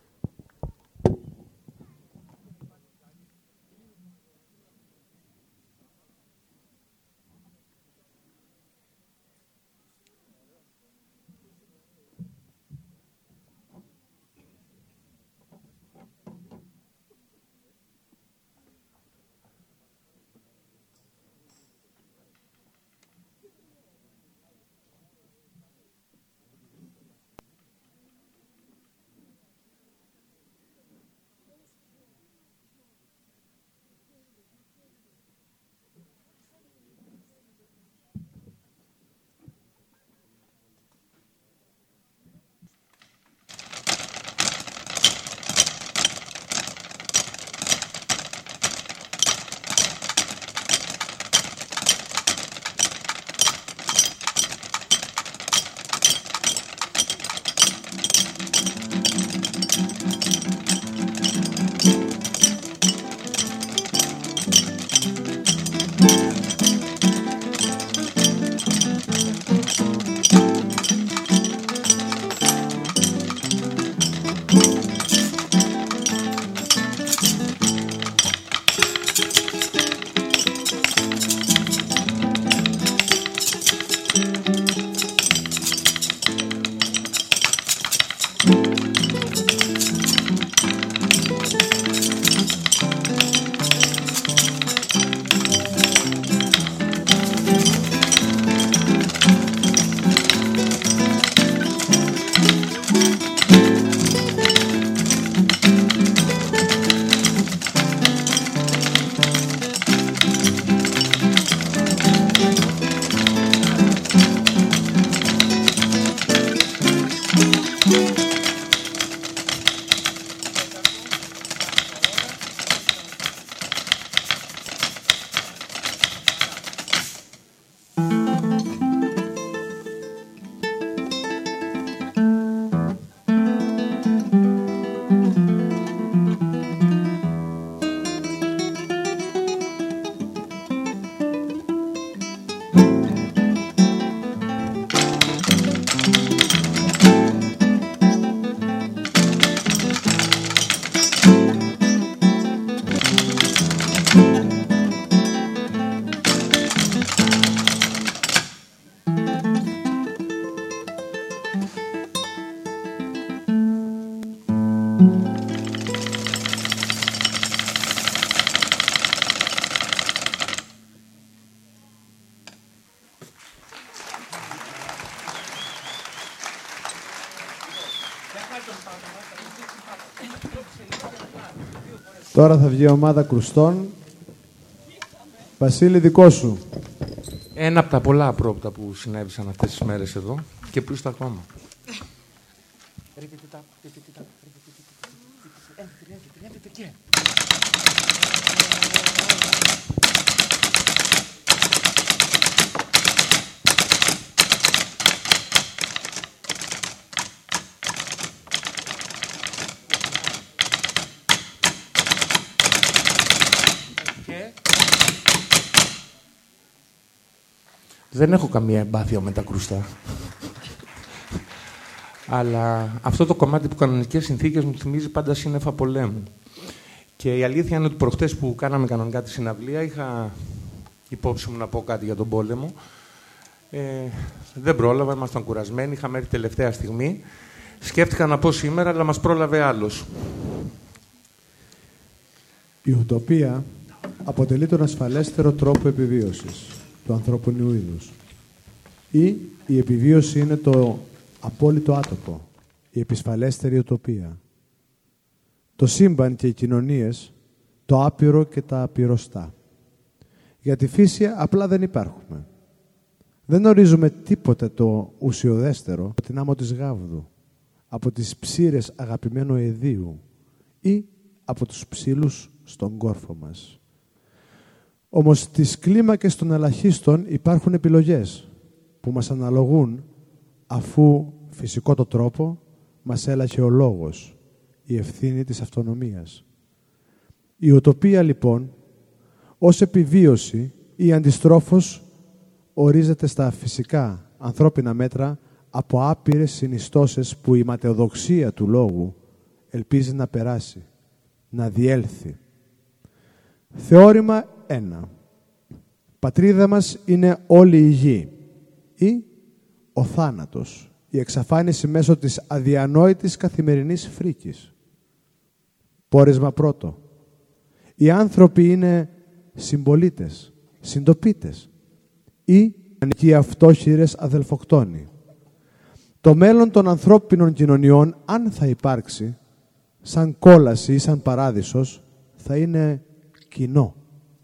Τώρα θα βγει η ομάδα κρουστών. Βασίλη, δικό σου.
Ένα από τα πολλά απρόπτα που συνέβησαν αυτές τις μέρες εδώ και plus τα ακόμα. Δεν έχω καμία εμπάθεια με τα κρουστά. Αλλά αυτό το κομμάτι που κανονικές συνθήκες μου θυμίζει πάντα σύννεφα πολέμου. Και η αλήθεια είναι ότι προχτές που κάναμε κανονικά τη συναυλία είχα υπόψη μου να πω κάτι για τον πόλεμο. Ε, δεν πρόλαβα, ήμασταν κουρασμένοι, είχαμε έρθει τελευταία στιγμή. Σκέφτηκα να πω σήμερα, αλλά μας πρόλαβε άλλος.
Η ουτοπία αποτελεί τον ασφαλέστερο τρόπο επιβίωσης του ανθρώπινου είδους. Ή η επιβίωση είναι το απόλυτο άτομο, η επισφαλέστερη ουτοπία. Το σύμπαν και οι κοινωνίες, το άπειρο και τα απειροστά. Για τη φύση απλά δεν υπάρχουμε. Δεν ορίζουμε τίποτε το ουσιοδέστερο από την άμμο της γάβδου, από τις ψήρες αγαπημένου εδίου ή από τους ψήλους στον κόρφο μας. Όμως στις κλίμακες των ελαχίστων υπάρχουν επιλογές που μας αναλογούν, αφού φυσικό το τρόπο μας έλαχε ο λόγος, η ευθύνη της αυτονομίας. Η ουτοπία λοιπόν ως επιβίωση ή αντιστρόφως ορίζεται στα φυσικά ανθρώπινα μέτρα από άπειρες συνιστώσεις που η ματαιοδοξία του λόγου ελπίζει να περάσει, να διέλθει. Θεώρημα ένα. Πατρίδα μας είναι όλη η γη ή ο θάνατος, η εξαφάνιση μέσω της αδιανόητης καθημερινής φρίκης. Πόρισμα πρώτο. Οι άνθρωποι είναι συμπολίτες, συντοπίτες ή ανικοί αυτόχειρες αδελφοκτόνοι. Το μέλλον των ανθρώπινων κοινωνιών, αν θα υπάρξει, σαν κόλαση ή σαν παράδεισος, θα είναι κοινό.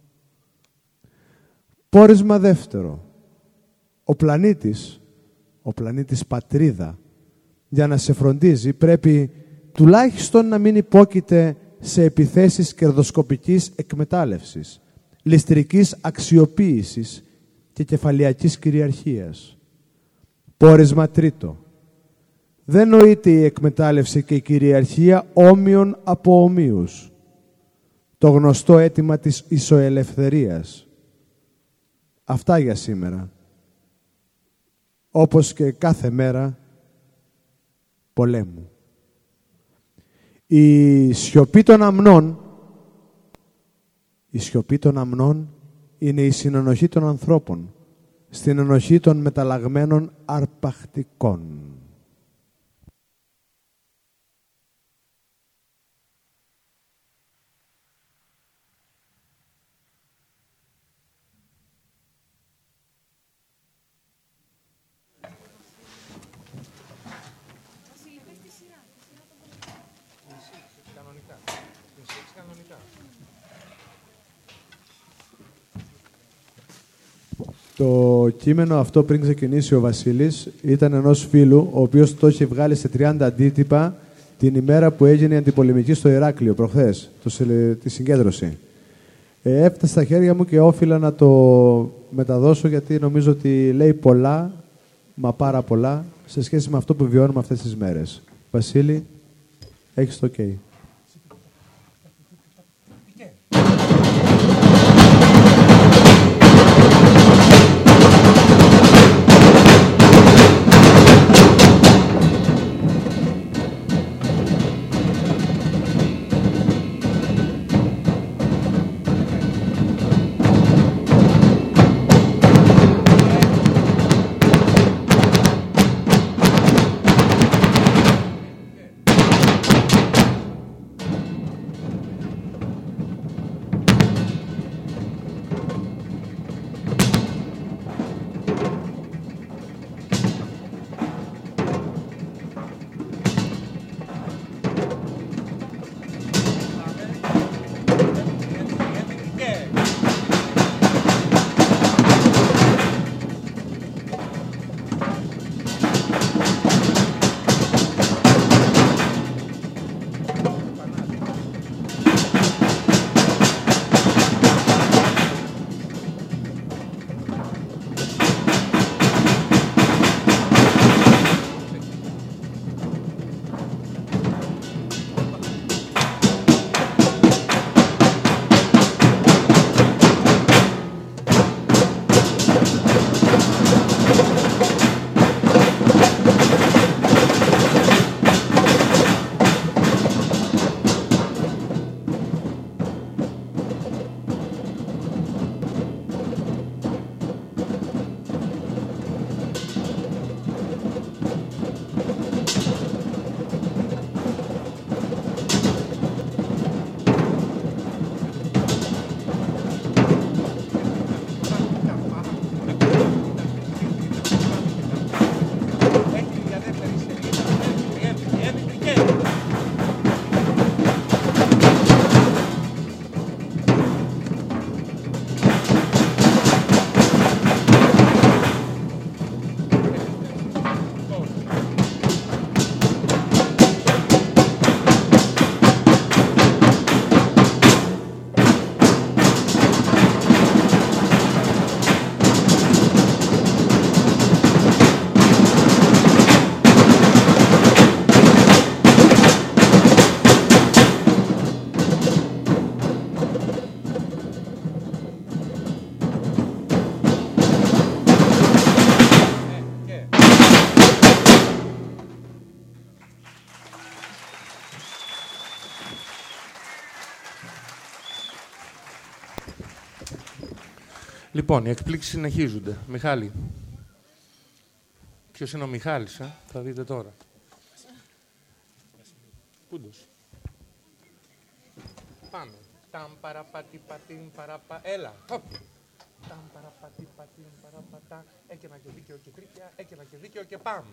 Πόρισμα δεύτερο. Ο πλανήτης, ο πλανήτης πατρίδα, για να σε φροντίζει, πρέπει τουλάχιστον να μην υπόκειται σε επιθέσεις κερδοσκοπικής εκμετάλλευσης, ληστρικής αξιοποίησης και κεφαλαιακής κυριαρχίας. Πόρισμα τρίτο. Δεν νοείται η εκμετάλλευση και η κυριαρχία όμοιων από ομοίους. Το γνωστό αίτημα της ισοελευθερίας. Αυτά για σήμερα. Όπως και κάθε μέρα πολέμου. Η σιωπή των αμνών, η σιωπή των αμνών είναι η συνενοχή των ανθρώπων στην ενοχή των μεταλλαγμένων αρπακτικών. Το κείμενο αυτό πριν ξεκινήσει ο Βασίλης ήταν ενός φίλου, ο οποίος το είχε βγάλει σε τριάντα αντίτυπα την ημέρα που έγινε η αντιπολεμική στο Ηράκλειο, προχθές, το, τη συγκέντρωση. Ε, έφτασε στα χέρια μου και όφιλα να το μεταδώσω, γιατί νομίζω ότι λέει πολλά, μα πάρα πολλά, σε σχέση με αυτό που βιώνουμε αυτές τις μέρες. Βασίλη, έχεις το ok.
Λοιπόν, οι εκπλήξεις συνεχίζονται. Μιχάλη. Ποιος είναι ο Μιχάλης, ε? Θα δείτε τώρα. Πούντος. Πάμε. Ταμ παραπατή πατήν παραπα... Έλα. Hop. Ταμ παραπατή πατήν παραπατά. Έκαινα και δίκαιο και τρίκια. Έκαινα και δίκαιο και πάμε.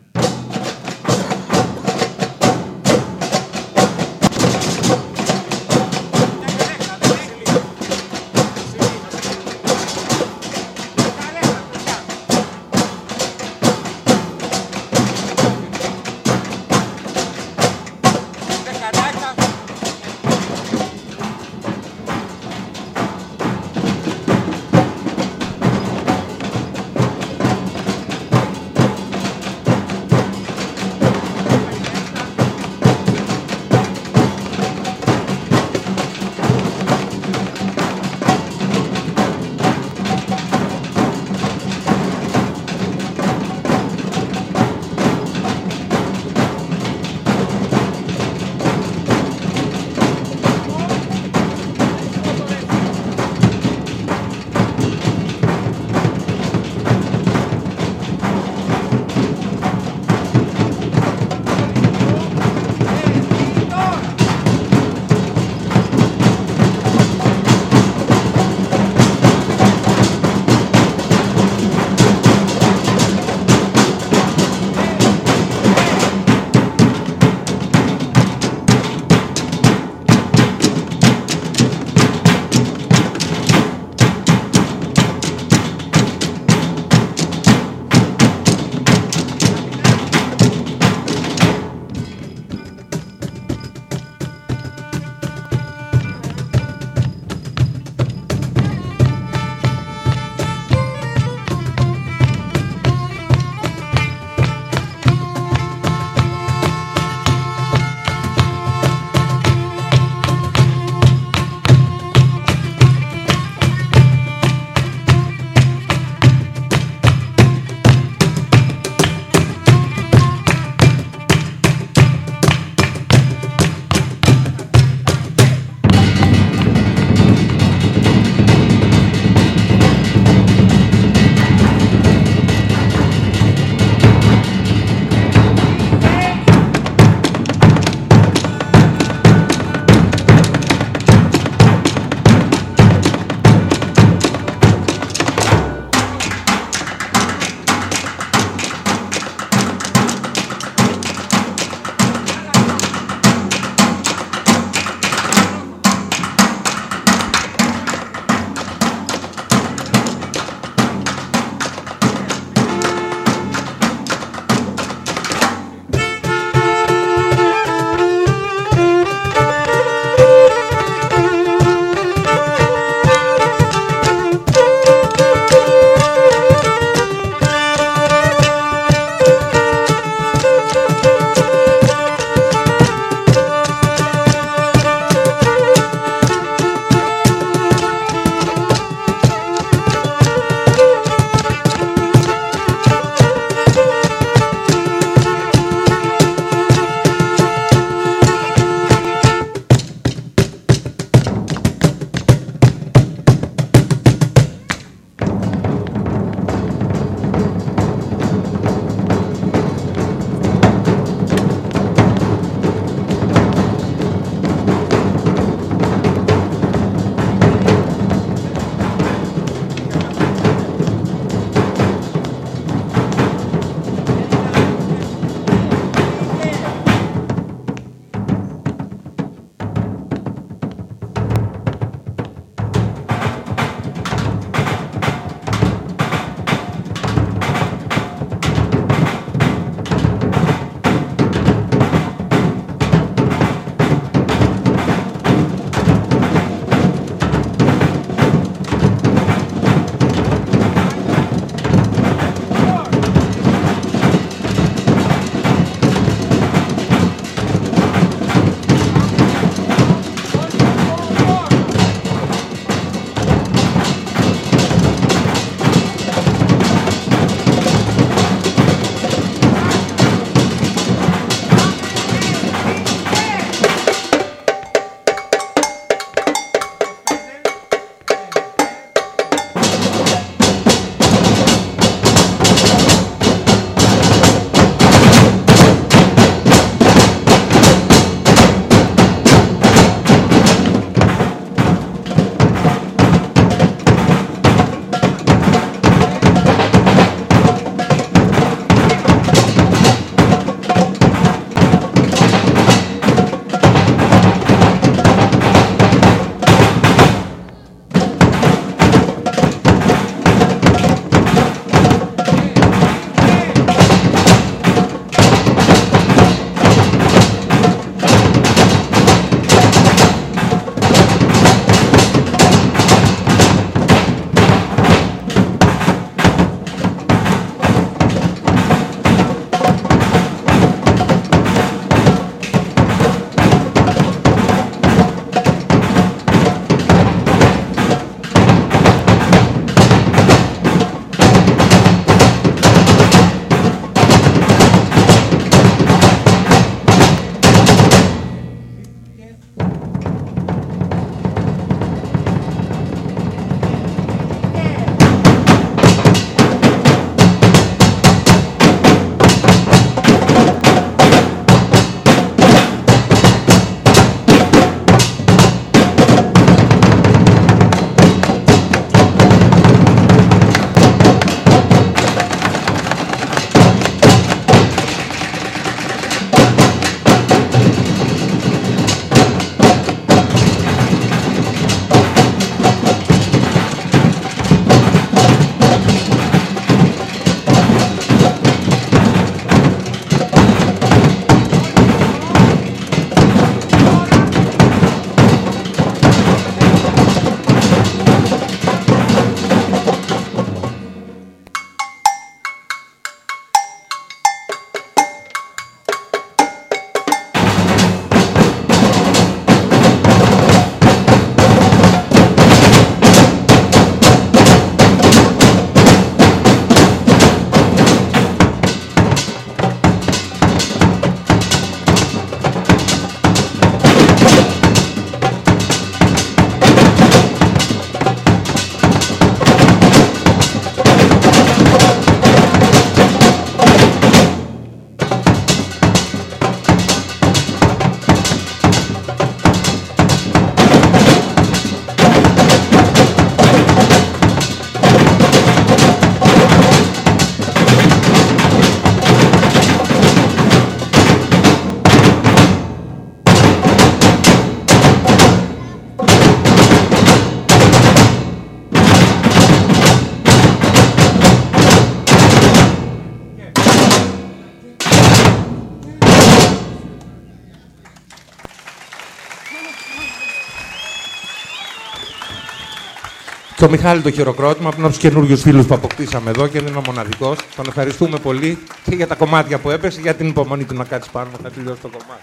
Και ο Μιχάλη το χειροκρότημα, από τους καινούριους φίλους που αποκτήσαμε εδώ και δεν είναι ο μοναδικός. Τον ευχαριστούμε πολύ και για τα κομμάτια που έπεσε, για την υπομονή του να κάτσει πάνω να τελειώσει το κομμάτι.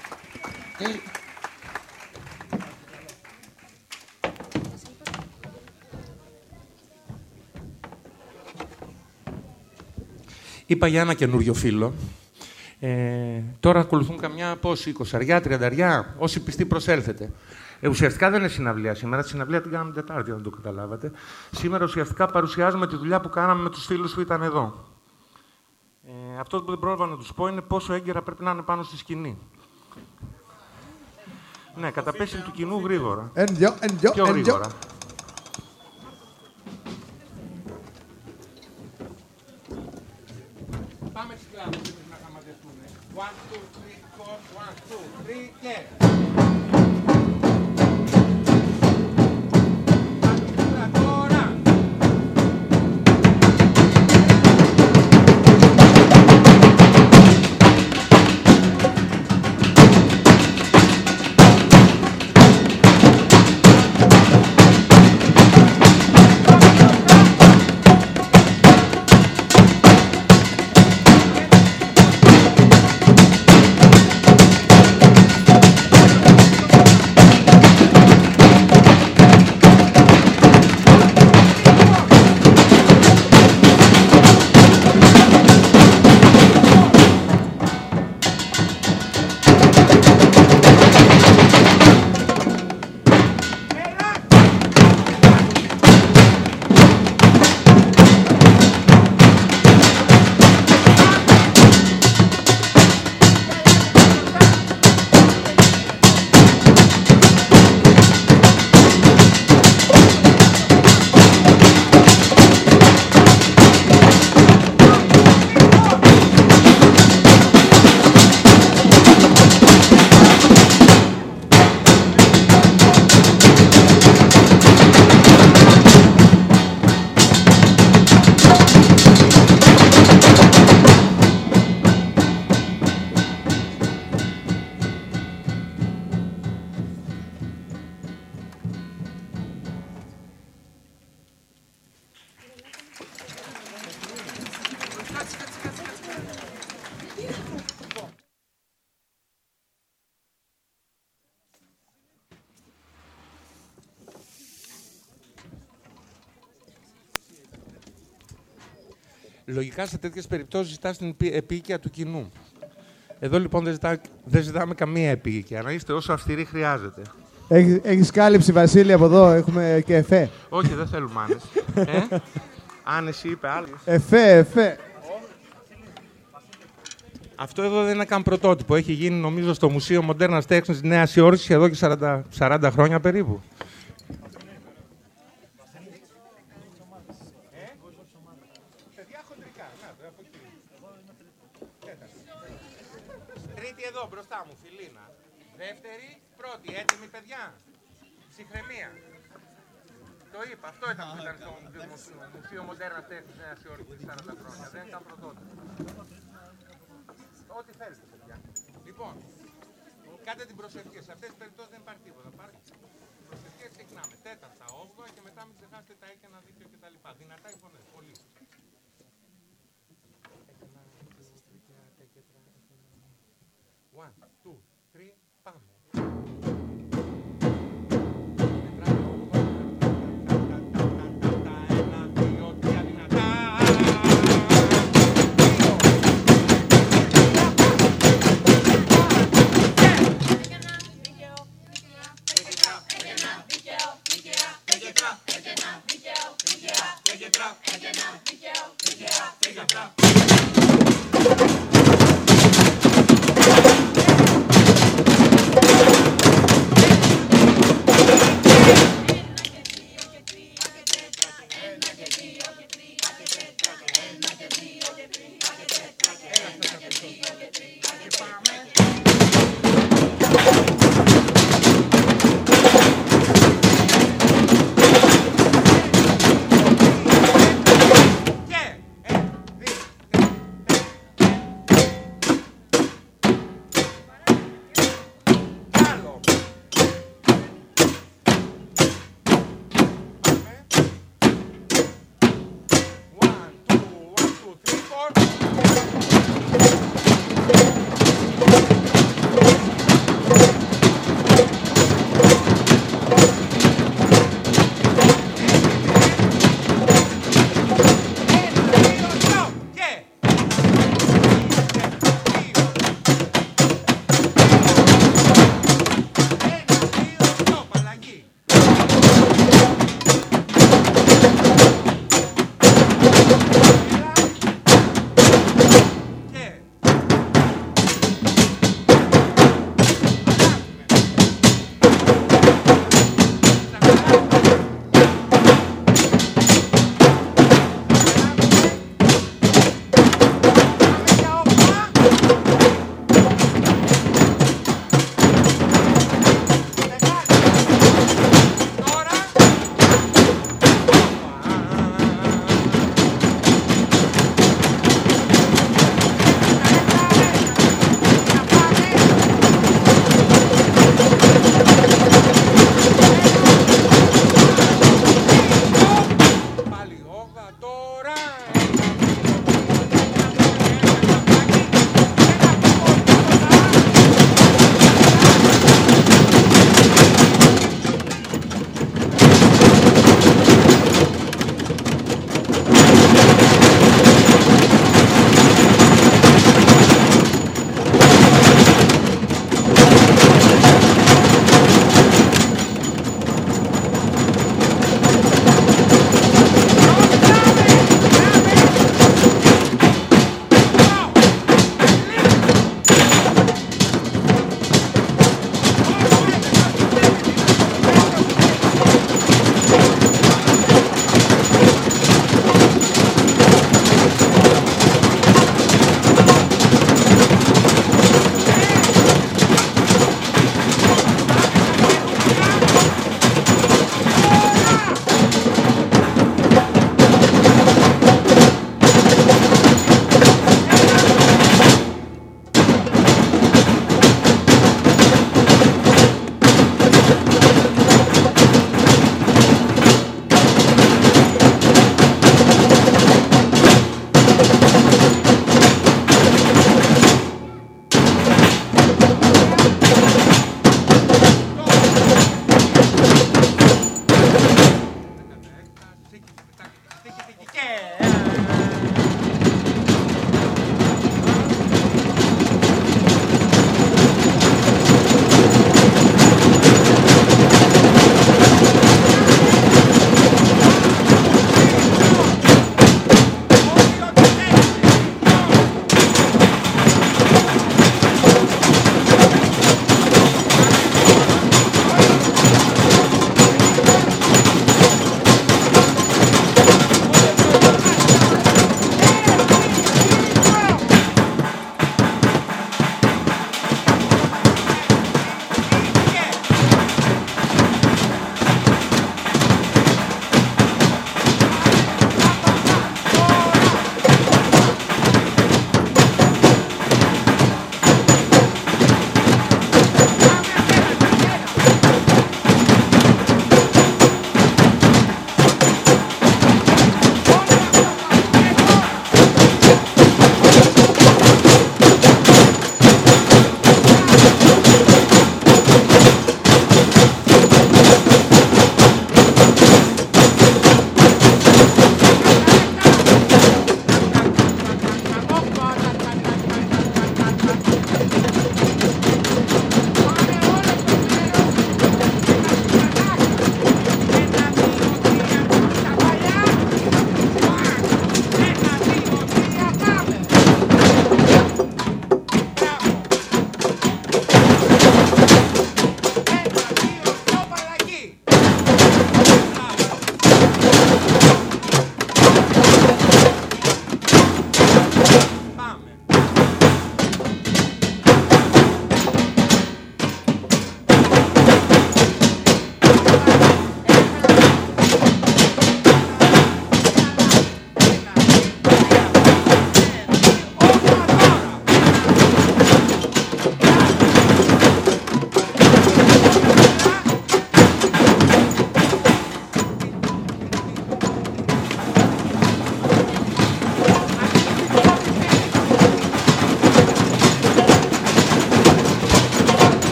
Είπα για ένα καινούριο φίλο. Ε, τώρα ακολουθούν καμιά πόση, εικοσαριά, τριανταριά, όσοι πιστοί προσέλθετε. Ε, ουσιαστικά δεν είναι συναυλία σήμερα. Τη συναυλία την κάναμε την Τετάρτη, αν το καταλάβατε. Σήμερα ουσιαστικά παρουσιάζουμε τη δουλειά που κάναμε με τους φίλους που ήταν εδώ. Ε, αυτό που δεν πρόλαβα να τους πω είναι πόσο έγκαιρα πρέπει να είναι πάνω στη σκηνή. Ναι, κατά πέσει του κοινού γρήγορα.
Εντιο, εντιο,
Πιο γρήγορα. Πάμε στις κλάδες να χαματευτούμε. One, two, three, four, one, two, three, και... Λογικά σε τέτοιες περιπτώσεις ζητάς την επίοικια του κοινού. Εδώ λοιπόν δεν, ζητά, δεν ζητάμε καμία επίοικια. Να είστε όσο αυστηροί χρειάζεται.
Έχεις, έχεις κάλυψη, Βασίλη, από εδώ. Έχουμε και εφέ.
Όχι, δεν θέλουμε άνεση. ε? Άνεση είπε άλλος.
Εφέ, εφέ.
Αυτό εδώ δεν είναι καν πρωτότυπο. Έχει γίνει νομίζω στο Μουσείο Μοντέρνας Τέχνης της Νέας Υόρκης εδώ και σαράντα, σαράντα χρόνια περίπου. Τρίτη εδώ μπροστά μου, Φιλίνα. Δεύτερη, πρώτη. Έτοιμοι, παιδιά. Ψυχραιμία. Το είπα, αυτό ήταν που ήταν στο Μουσείο Μοντέρνας Τέχνης της Νέας Υόρκης σαράντα χρόνια. Δεν ήταν πρωτότυπο. Ό,τι θέλετε, παιδιά. Λοιπόν, κάντε την προσευχή. Σε αυτές τις περιπτώσεις δεν υπάρχει τίποτα. Πάρτε την προσευχή, ξεκινάμε. Τέταρτα, όγδοα και μετά μην ξεχάσετε τα έκανα δίκαιο κτλ. Δυνατά οι φωνές. Πολύ. One, two, three, πάμε.
Thank you.
three, four.
Thank you.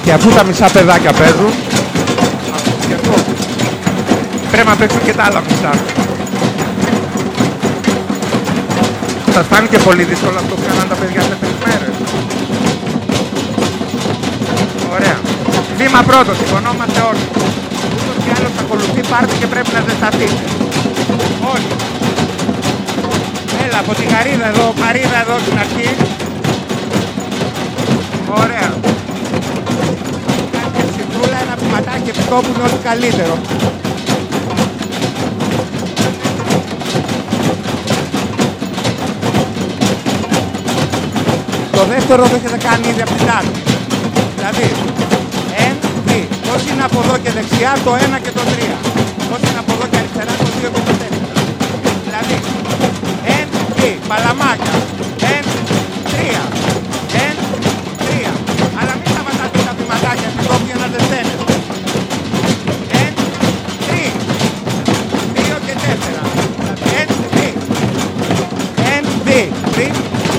Και αφού τα μισά παιδάκια παίζουν, γι' αυτό πρέπει να παίξουν και τα άλλα μισά. Σας φάνηκε πολύ δύσκολο αυτό που κάναν τα παιδιά σε τρεις μέρες? Ωραία. Βήμα πρώτο, σηκωνόμαστε όλοι. Ούτως ή άλλως ακολουθεί πάρτι και πρέπει να ζεσταθείτε. Όλοι. Έλα από τη γαρίδα εδώ, γαρίδα εδώ στην αρχή. Ωραία. Κάτι ψηφρούλα, ένα πηματάκι επικό που είναι ό,τι καλύτερο. Το δεύτερο το έχετε κάνει ήδη από την τάξη. Δηλαδή, εν, δι. Πώς είναι από εδώ και δεξιά το ένα και το τρία. Πώς είναι από εδώ και αριστερά το δύο και το τέσσερα. Δηλαδή, εν, δι. Παλαμάκια. Εν, τρία. Εν, τρία. Αλλά μην σταματάτε τα βηματάκια στην κόπη για να ζεσταίνετε. Εν, τρία. Δύο και τέσσερα. Εν, δι. Εν, δι. Τρία.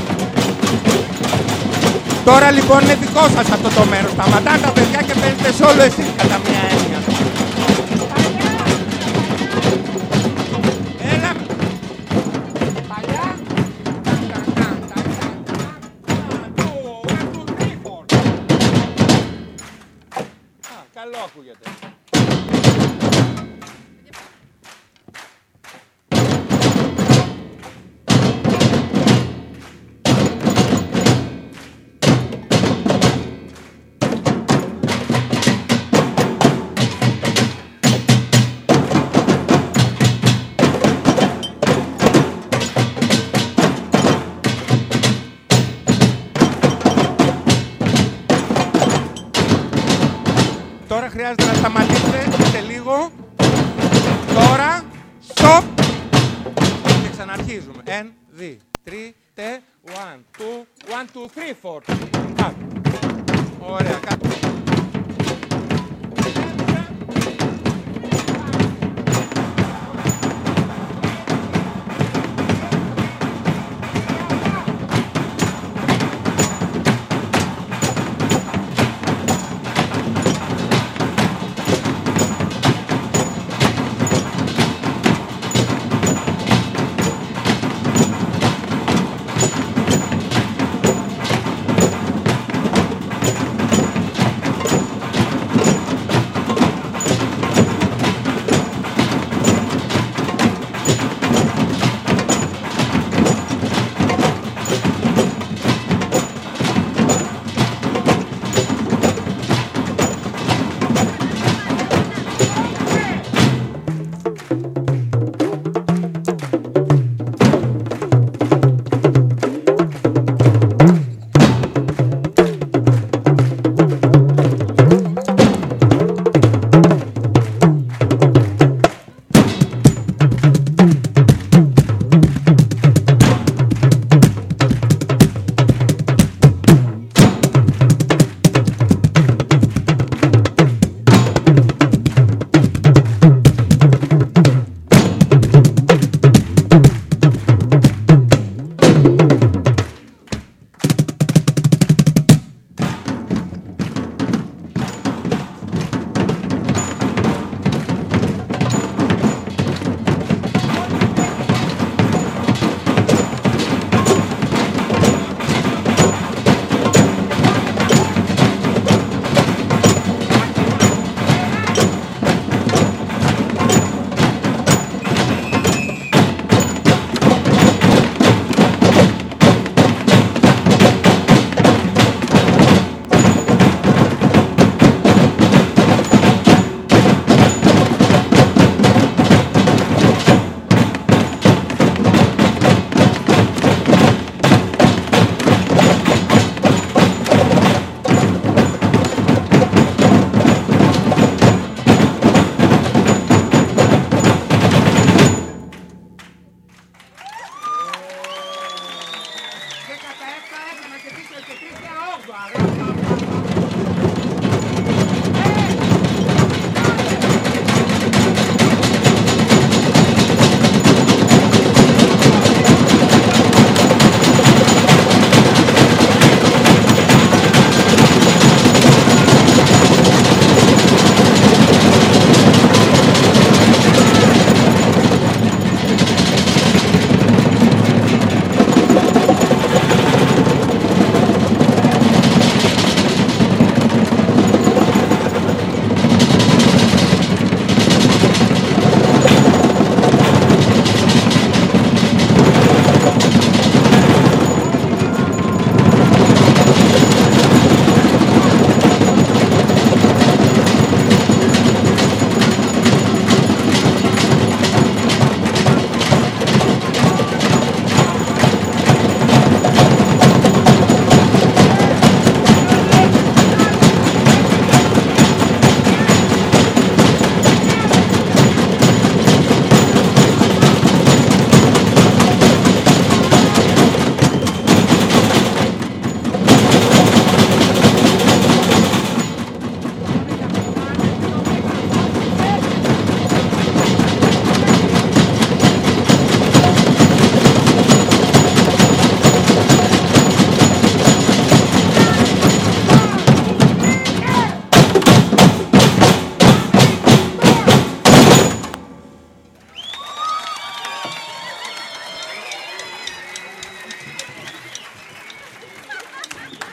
Τώρα λοιπόν είναι δικό σας αυτό το μέρος. Σταματάνε τα παιδιά και παίζετε σόλο εσείς κατά μία έννοια. Έλα. Παλιά. Α, καλό ακούγεται. Τώρα χρειάζεται να σταματήσετε σε λίγο. Τώρα, stop. Και ξαναρχίζουμε. Ένα, δύο, τρία, τέσσερα, one, two, one, two, three, four. Κάτω. Ωραία, κάτω.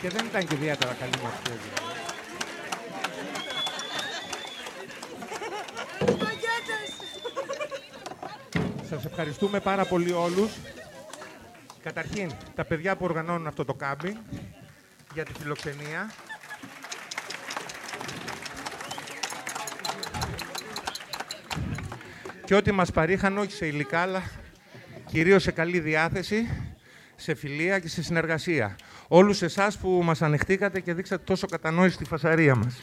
Και δεν ήταν και ιδιαίτερα καλή μορφή. Σας ευχαριστούμε πάρα πολύ όλους. Καταρχήν, τα παιδιά που οργανώνουν αυτό το κάμπινγκ για τη φιλοξενία. Και ό,τι μας παρήχαν, όχι σε υλικά, αλλά κυρίως σε καλή διάθεση, σε φιλία και σε συνεργασία. Όλους εσάς που μας ανεχτήκατε και δείξατε τόσο κατανόηση στη φασαρία μας.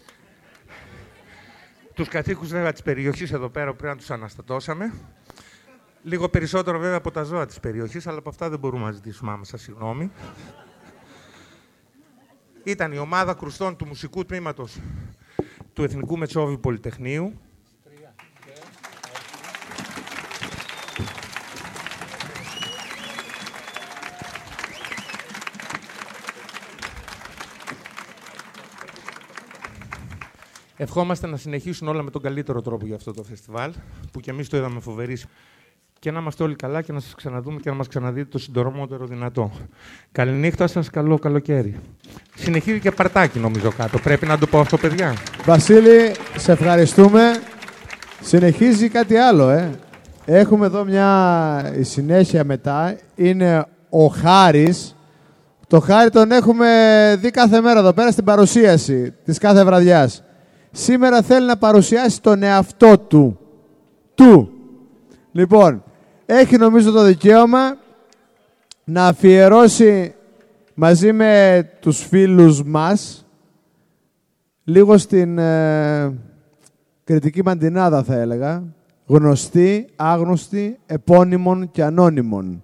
Τους κατοίκους βέβαια της περιοχής εδώ πέρα που πρέπει να τους αναστατώσαμε. Λίγο περισσότερο βέβαια από τα ζώα της περιοχής, αλλά από αυτά δεν μπορούμε να ζητήσουμε άμεσα συγγνώμη. Ήταν η ομάδα κρουστών του μουσικού τμήματος του Εθνικού Μετσόβιου Πολυτεχνείου. Ευχόμαστε να συνεχίσουν όλα με τον καλύτερο τρόπο για αυτό το φεστιβάλ, που και εμείς το είδαμε φοβερή. Και να είμαστε όλοι καλά και να σας ξαναδούμε και να μας ξαναδείτε το συντομότερο δυνατό. Καληνύχτα σας, καλό καλοκαίρι. Συνεχίζει και παρτάκι νομίζω κάτω. Πρέπει να το πω αυτό, παιδιά.
Βασίλη, σε ευχαριστούμε. Συνεχίζει κάτι άλλο, ε. Έχουμε εδώ μια η συνέχεια μετά. Είναι ο Χάρης. Το Χάρη τον έχουμε δει κάθε μέρα εδώ πέρα στην παρουσίαση της κάθε βραδιάς. Σήμερα θέλει να παρουσιάσει τον εαυτό του. Του. Λοιπόν, έχει νομίζω το δικαίωμα να αφιερώσει μαζί με τους φίλους μας λίγο στην ε, κριτική μαντινάδα, θα έλεγα, γνωστή, άγνωστη, επώνυμων και ανώνυμων.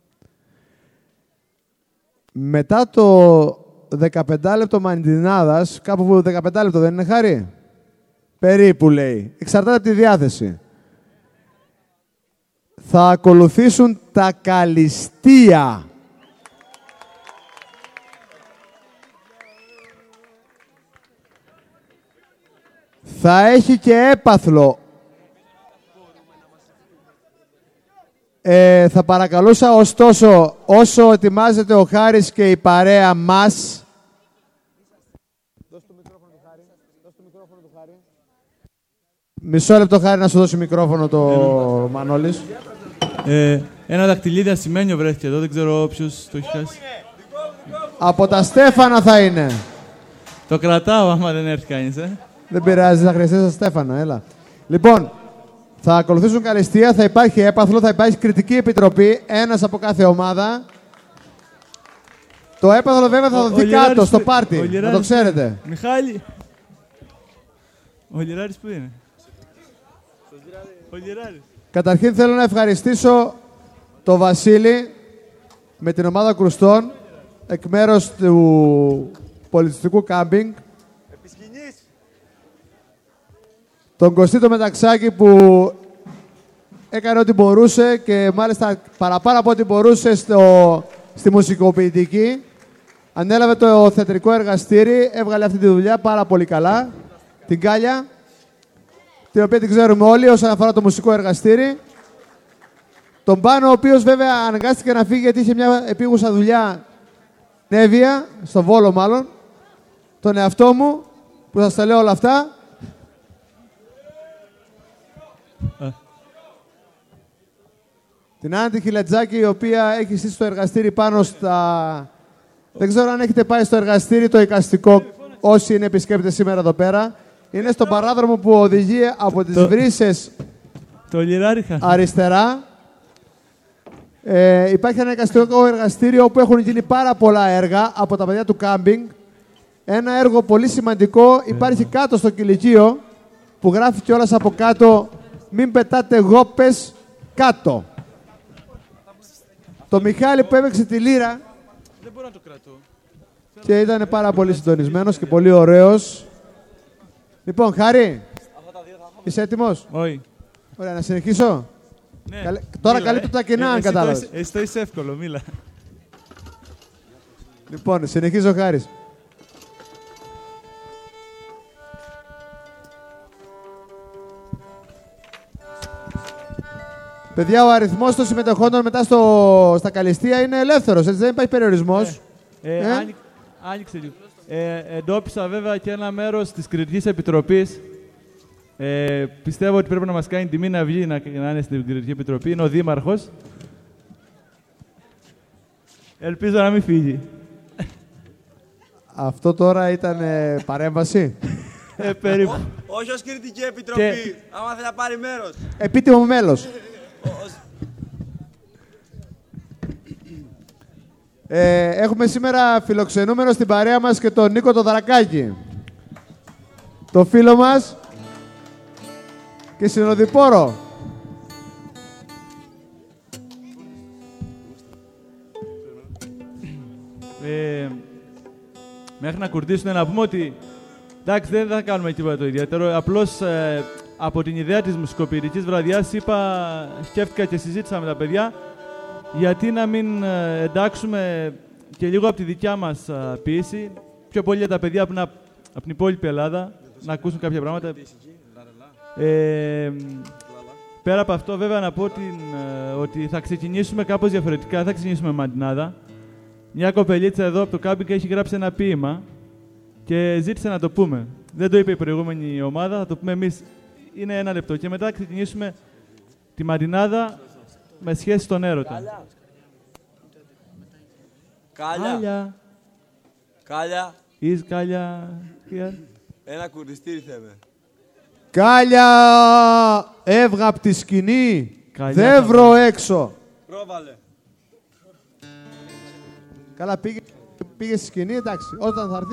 Μετά το δεκαπέντε λεπτό μαντινάδας, κάπου που δεκαπέντε λεπτό δεν είναι, Χάρη? Περίπου λέει. Εξαρτάται από τη διάθεση. Θα ακολουθήσουν τα καλυστία. Θα έχει και έπαθλο. Ε, θα παρακαλούσα ωστόσο, όσο ετοιμάζεται ο Χάρης και η παρέα μας... Μισό λεπτό, Χάρη, να σου δώσει μικρόφωνο το ε, Μανώλης.
Ε, ένα δακτυλίδι ασημένιο βρέθηκε εδώ, δεν ξέρω ποιος το έχει χάσει.
Από τα Στέφανα θα είναι.
Το κρατάω άμα δεν έρθει κανείς, ε.
Δεν πειράζει, θα χρειαστεί τα Στέφανα, έλα. Λοιπόν, θα ακολουθήσουν καλυστία, θα υπάρχει έπαθλο, θα υπάρχει κριτική επιτροπή, ένας από κάθε ομάδα. Το έπαθλο βέβαια θα δοθεί κάτω, στο πάρτι, να το ξέρετε.
Μιχάλη, ο Λιράρης που είναι? Ο Λιράρης.
Καταρχήν θέλω να ευχαριστήσω τον Βασίλη με την ομάδα κρουστών εκ μέρους του πολιτιστικού κάμπινγκ. Τον Κωστή το Μεταξάκη που έκανε ό,τι μπορούσε και μάλιστα παραπάνω από ό,τι μπορούσε στο, στη μουσικοποιητική. Ανέλαβε το θεατρικό εργαστήρι, έβγαλε αυτή τη δουλειά πάρα πολύ καλά. Την Κάλια, την οποία την ξέρουμε όλοι όσον αφορά το μουσικό εργαστήρι. Τον Πάνο, ο οποίος βέβαια αναγκάστηκε να φύγει γιατί είχε μια επίγουσα δουλειά Νέβια, στο Βόλο μάλλον. Τον εαυτό μου, που σας τα λέω όλα αυτά. Ε. Την Άννα Χιλετζάκη, η οποία έχει στήσει το εργαστήρι πάνω στα... Δεν ξέρω αν έχετε πάει στο εργαστήρι το εικαστικό, όσοι είναι επισκέπτες σήμερα εδώ πέρα. Είναι στον παράδρομο που οδηγεί από τις το... Βρύσσες
το
αριστερά. Ε, υπάρχει ένα εικαστικό εργαστήριο όπου έχουν γίνει πάρα πολλά έργα από τα παιδιά του κάμπινγκ. Ένα έργο πολύ σημαντικό υπάρχει κάτω στο κηλικείο που γράφει κιόλας από κάτω «Μην πετάτε γόπες κάτω». Το Μιχάλη που έπαιξε τη λύρα
δεν μπορώ να το κρατώ.
Και ήταν πάρα πολύ συντονισμένος και πολύ ωραίος. Λοιπόν, Χάρη, είσαι έτοιμος?
Όχι.
Ωραία, να συνεχίσω.
Ναι.
Καλέ... Τώρα
Μίλα,
καλύπτω
ε.
τα κοινά,
ε,
αν κατάλαβες.
Εσύ, εσύ το είσαι εύκολο, μίλα.
Λοιπόν, συνεχίζω, Χάρης. Παιδιά, ο αριθμός των συμμετεχόντων μετά στο... στα καλυστία είναι ελεύθερος, έτσι δεν υπάρχει περιορισμός.
Ε, ε,
ε?
Αν... Άνοιξε λίγο. Ε, εντόπισα βέβαια και ένα μέρος της Κριτικής Επιτροπής. Ε, πιστεύω ότι πρέπει να μας κάνει τιμή να βγει να, να είναι στην Κριτική Επιτροπή. Είναι ο Δήμαρχος. Ελπίζω να μην φύγει.
Αυτό τώρα ήταν ε, παρέμβαση.
Ε, περίπου.
Όχι ως Κριτική Επιτροπή, και... άμα θέλει να πάρει μέρος.
Επίτιμο μέλος. ε, έχουμε σήμερα φιλοξενούμενο στην παρέα μας και τον Νίκο το Δρακάκη. Το φίλο μας και συνοδοιπόρο.
Ε, μέχρι να κουρδίσουν να πούμε ότι εντάξει, δεν θα κάνουμε τίποτα το ιδιαίτερο. Απλώς ε, από την ιδέα της μουσικοποιητικής βραδιάς είπα, σκέφτηκα και συζήτησα με τα παιδιά γιατί να μην ε, εντάξουμε και λίγο από τη δικιά μας ε, ποίηση, πιο πολύ για τα παιδιά που είναι από την υπόλοιπη Ελλάδα, να ακούσουν κάποια πράγματα. Ε, πέρα από αυτό, βέβαια, να πω την, ε, ότι θα ξεκινήσουμε κάπως διαφορετικά, θα ξεκινήσουμε με μαντινάδα. Μια κοπελίτσα εδώ από το κάμπινγκ έχει γράψει ένα ποίημα και ζήτησε να το πούμε. Δεν το είπε η προηγούμενη ομάδα, θα το πούμε εμείς. Είναι ένα λεπτό και μετά ξεκινήσουμε τη μαντινάδα με σχέση στον έρωτα.
Κάλια.
Κάλια.
Κάλια.
Is Κάλια here?
Ένα κουρδιστήρι θέμε.
Κάλια, έβγα απ' τη σκηνή,
Κάλια,
δεν βρω έξω.
Πρόβαλε.
Καλά, πήγε, πήγε στη σκηνή, εντάξει. Όταν θα έρθει...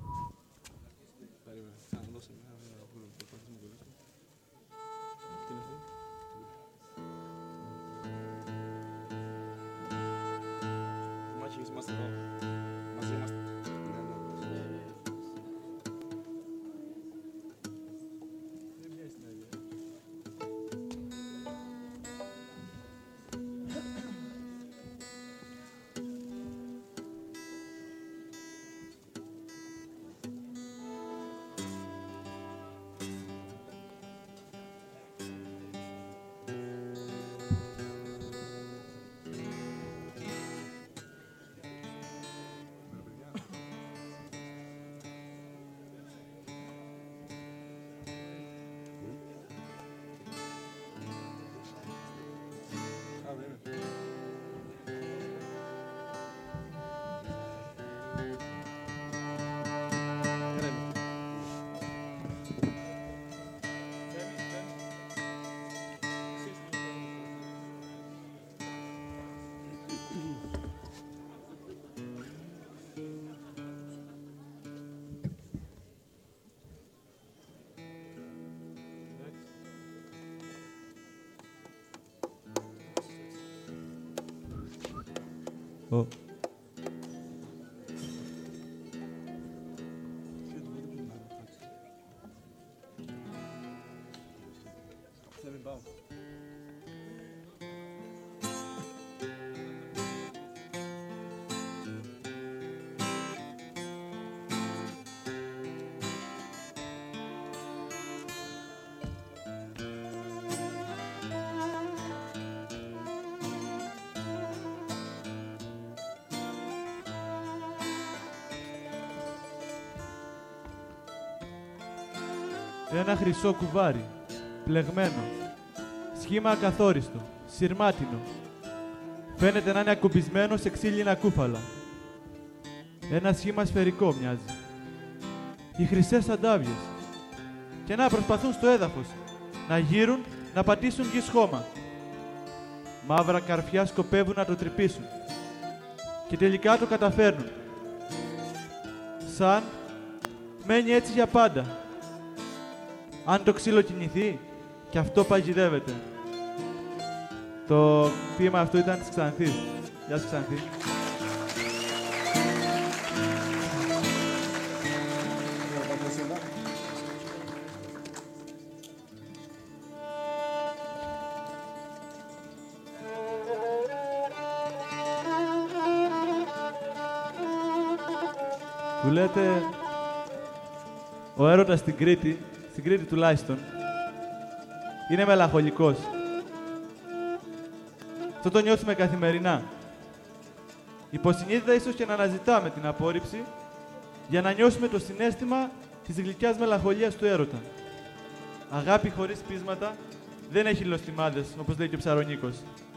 Oh. Ένα χρυσό κουβάρι, πλεγμένο, σχήμα ακαθόριστο, σειρμάτινο. Φαίνεται να είναι ακουμπισμένο σε ξύλινα κούφαλα. Ένα σχήμα σφαιρικό μοιάζει. Οι χρυσές αντάβιες. Και να προσπαθούν στο έδαφος, να γύρουν, να πατήσουν γης χώμα. Μαύρα καρφιά σκοπεύουν να το τρυπήσουν. Και τελικά το καταφέρνουν. Σαν μένει έτσι για πάντα. Αν το ξύλο κινηθεί, και αυτό παγιδεύεται. Το ποίημα αυτό ήταν της Ξανθής. Γεια σου, Ξανθή. Του λέτε, ο έρωτας στην Κρήτη, στην Κρήτη τουλάχιστον, είναι μελαγχολικός. Αυτό το νιώθουμε καθημερινά. Υποσυνείδητα ίσως και να αναζητάμε την απόρριψη για να νιώσουμε το συναίσθημα της γλυκιάς μελαγχολίας του έρωτα. Αγάπη χωρίς πείσματα δεν έχει λοστιμάδες, όπως λέει και ο Ψαρονίκος.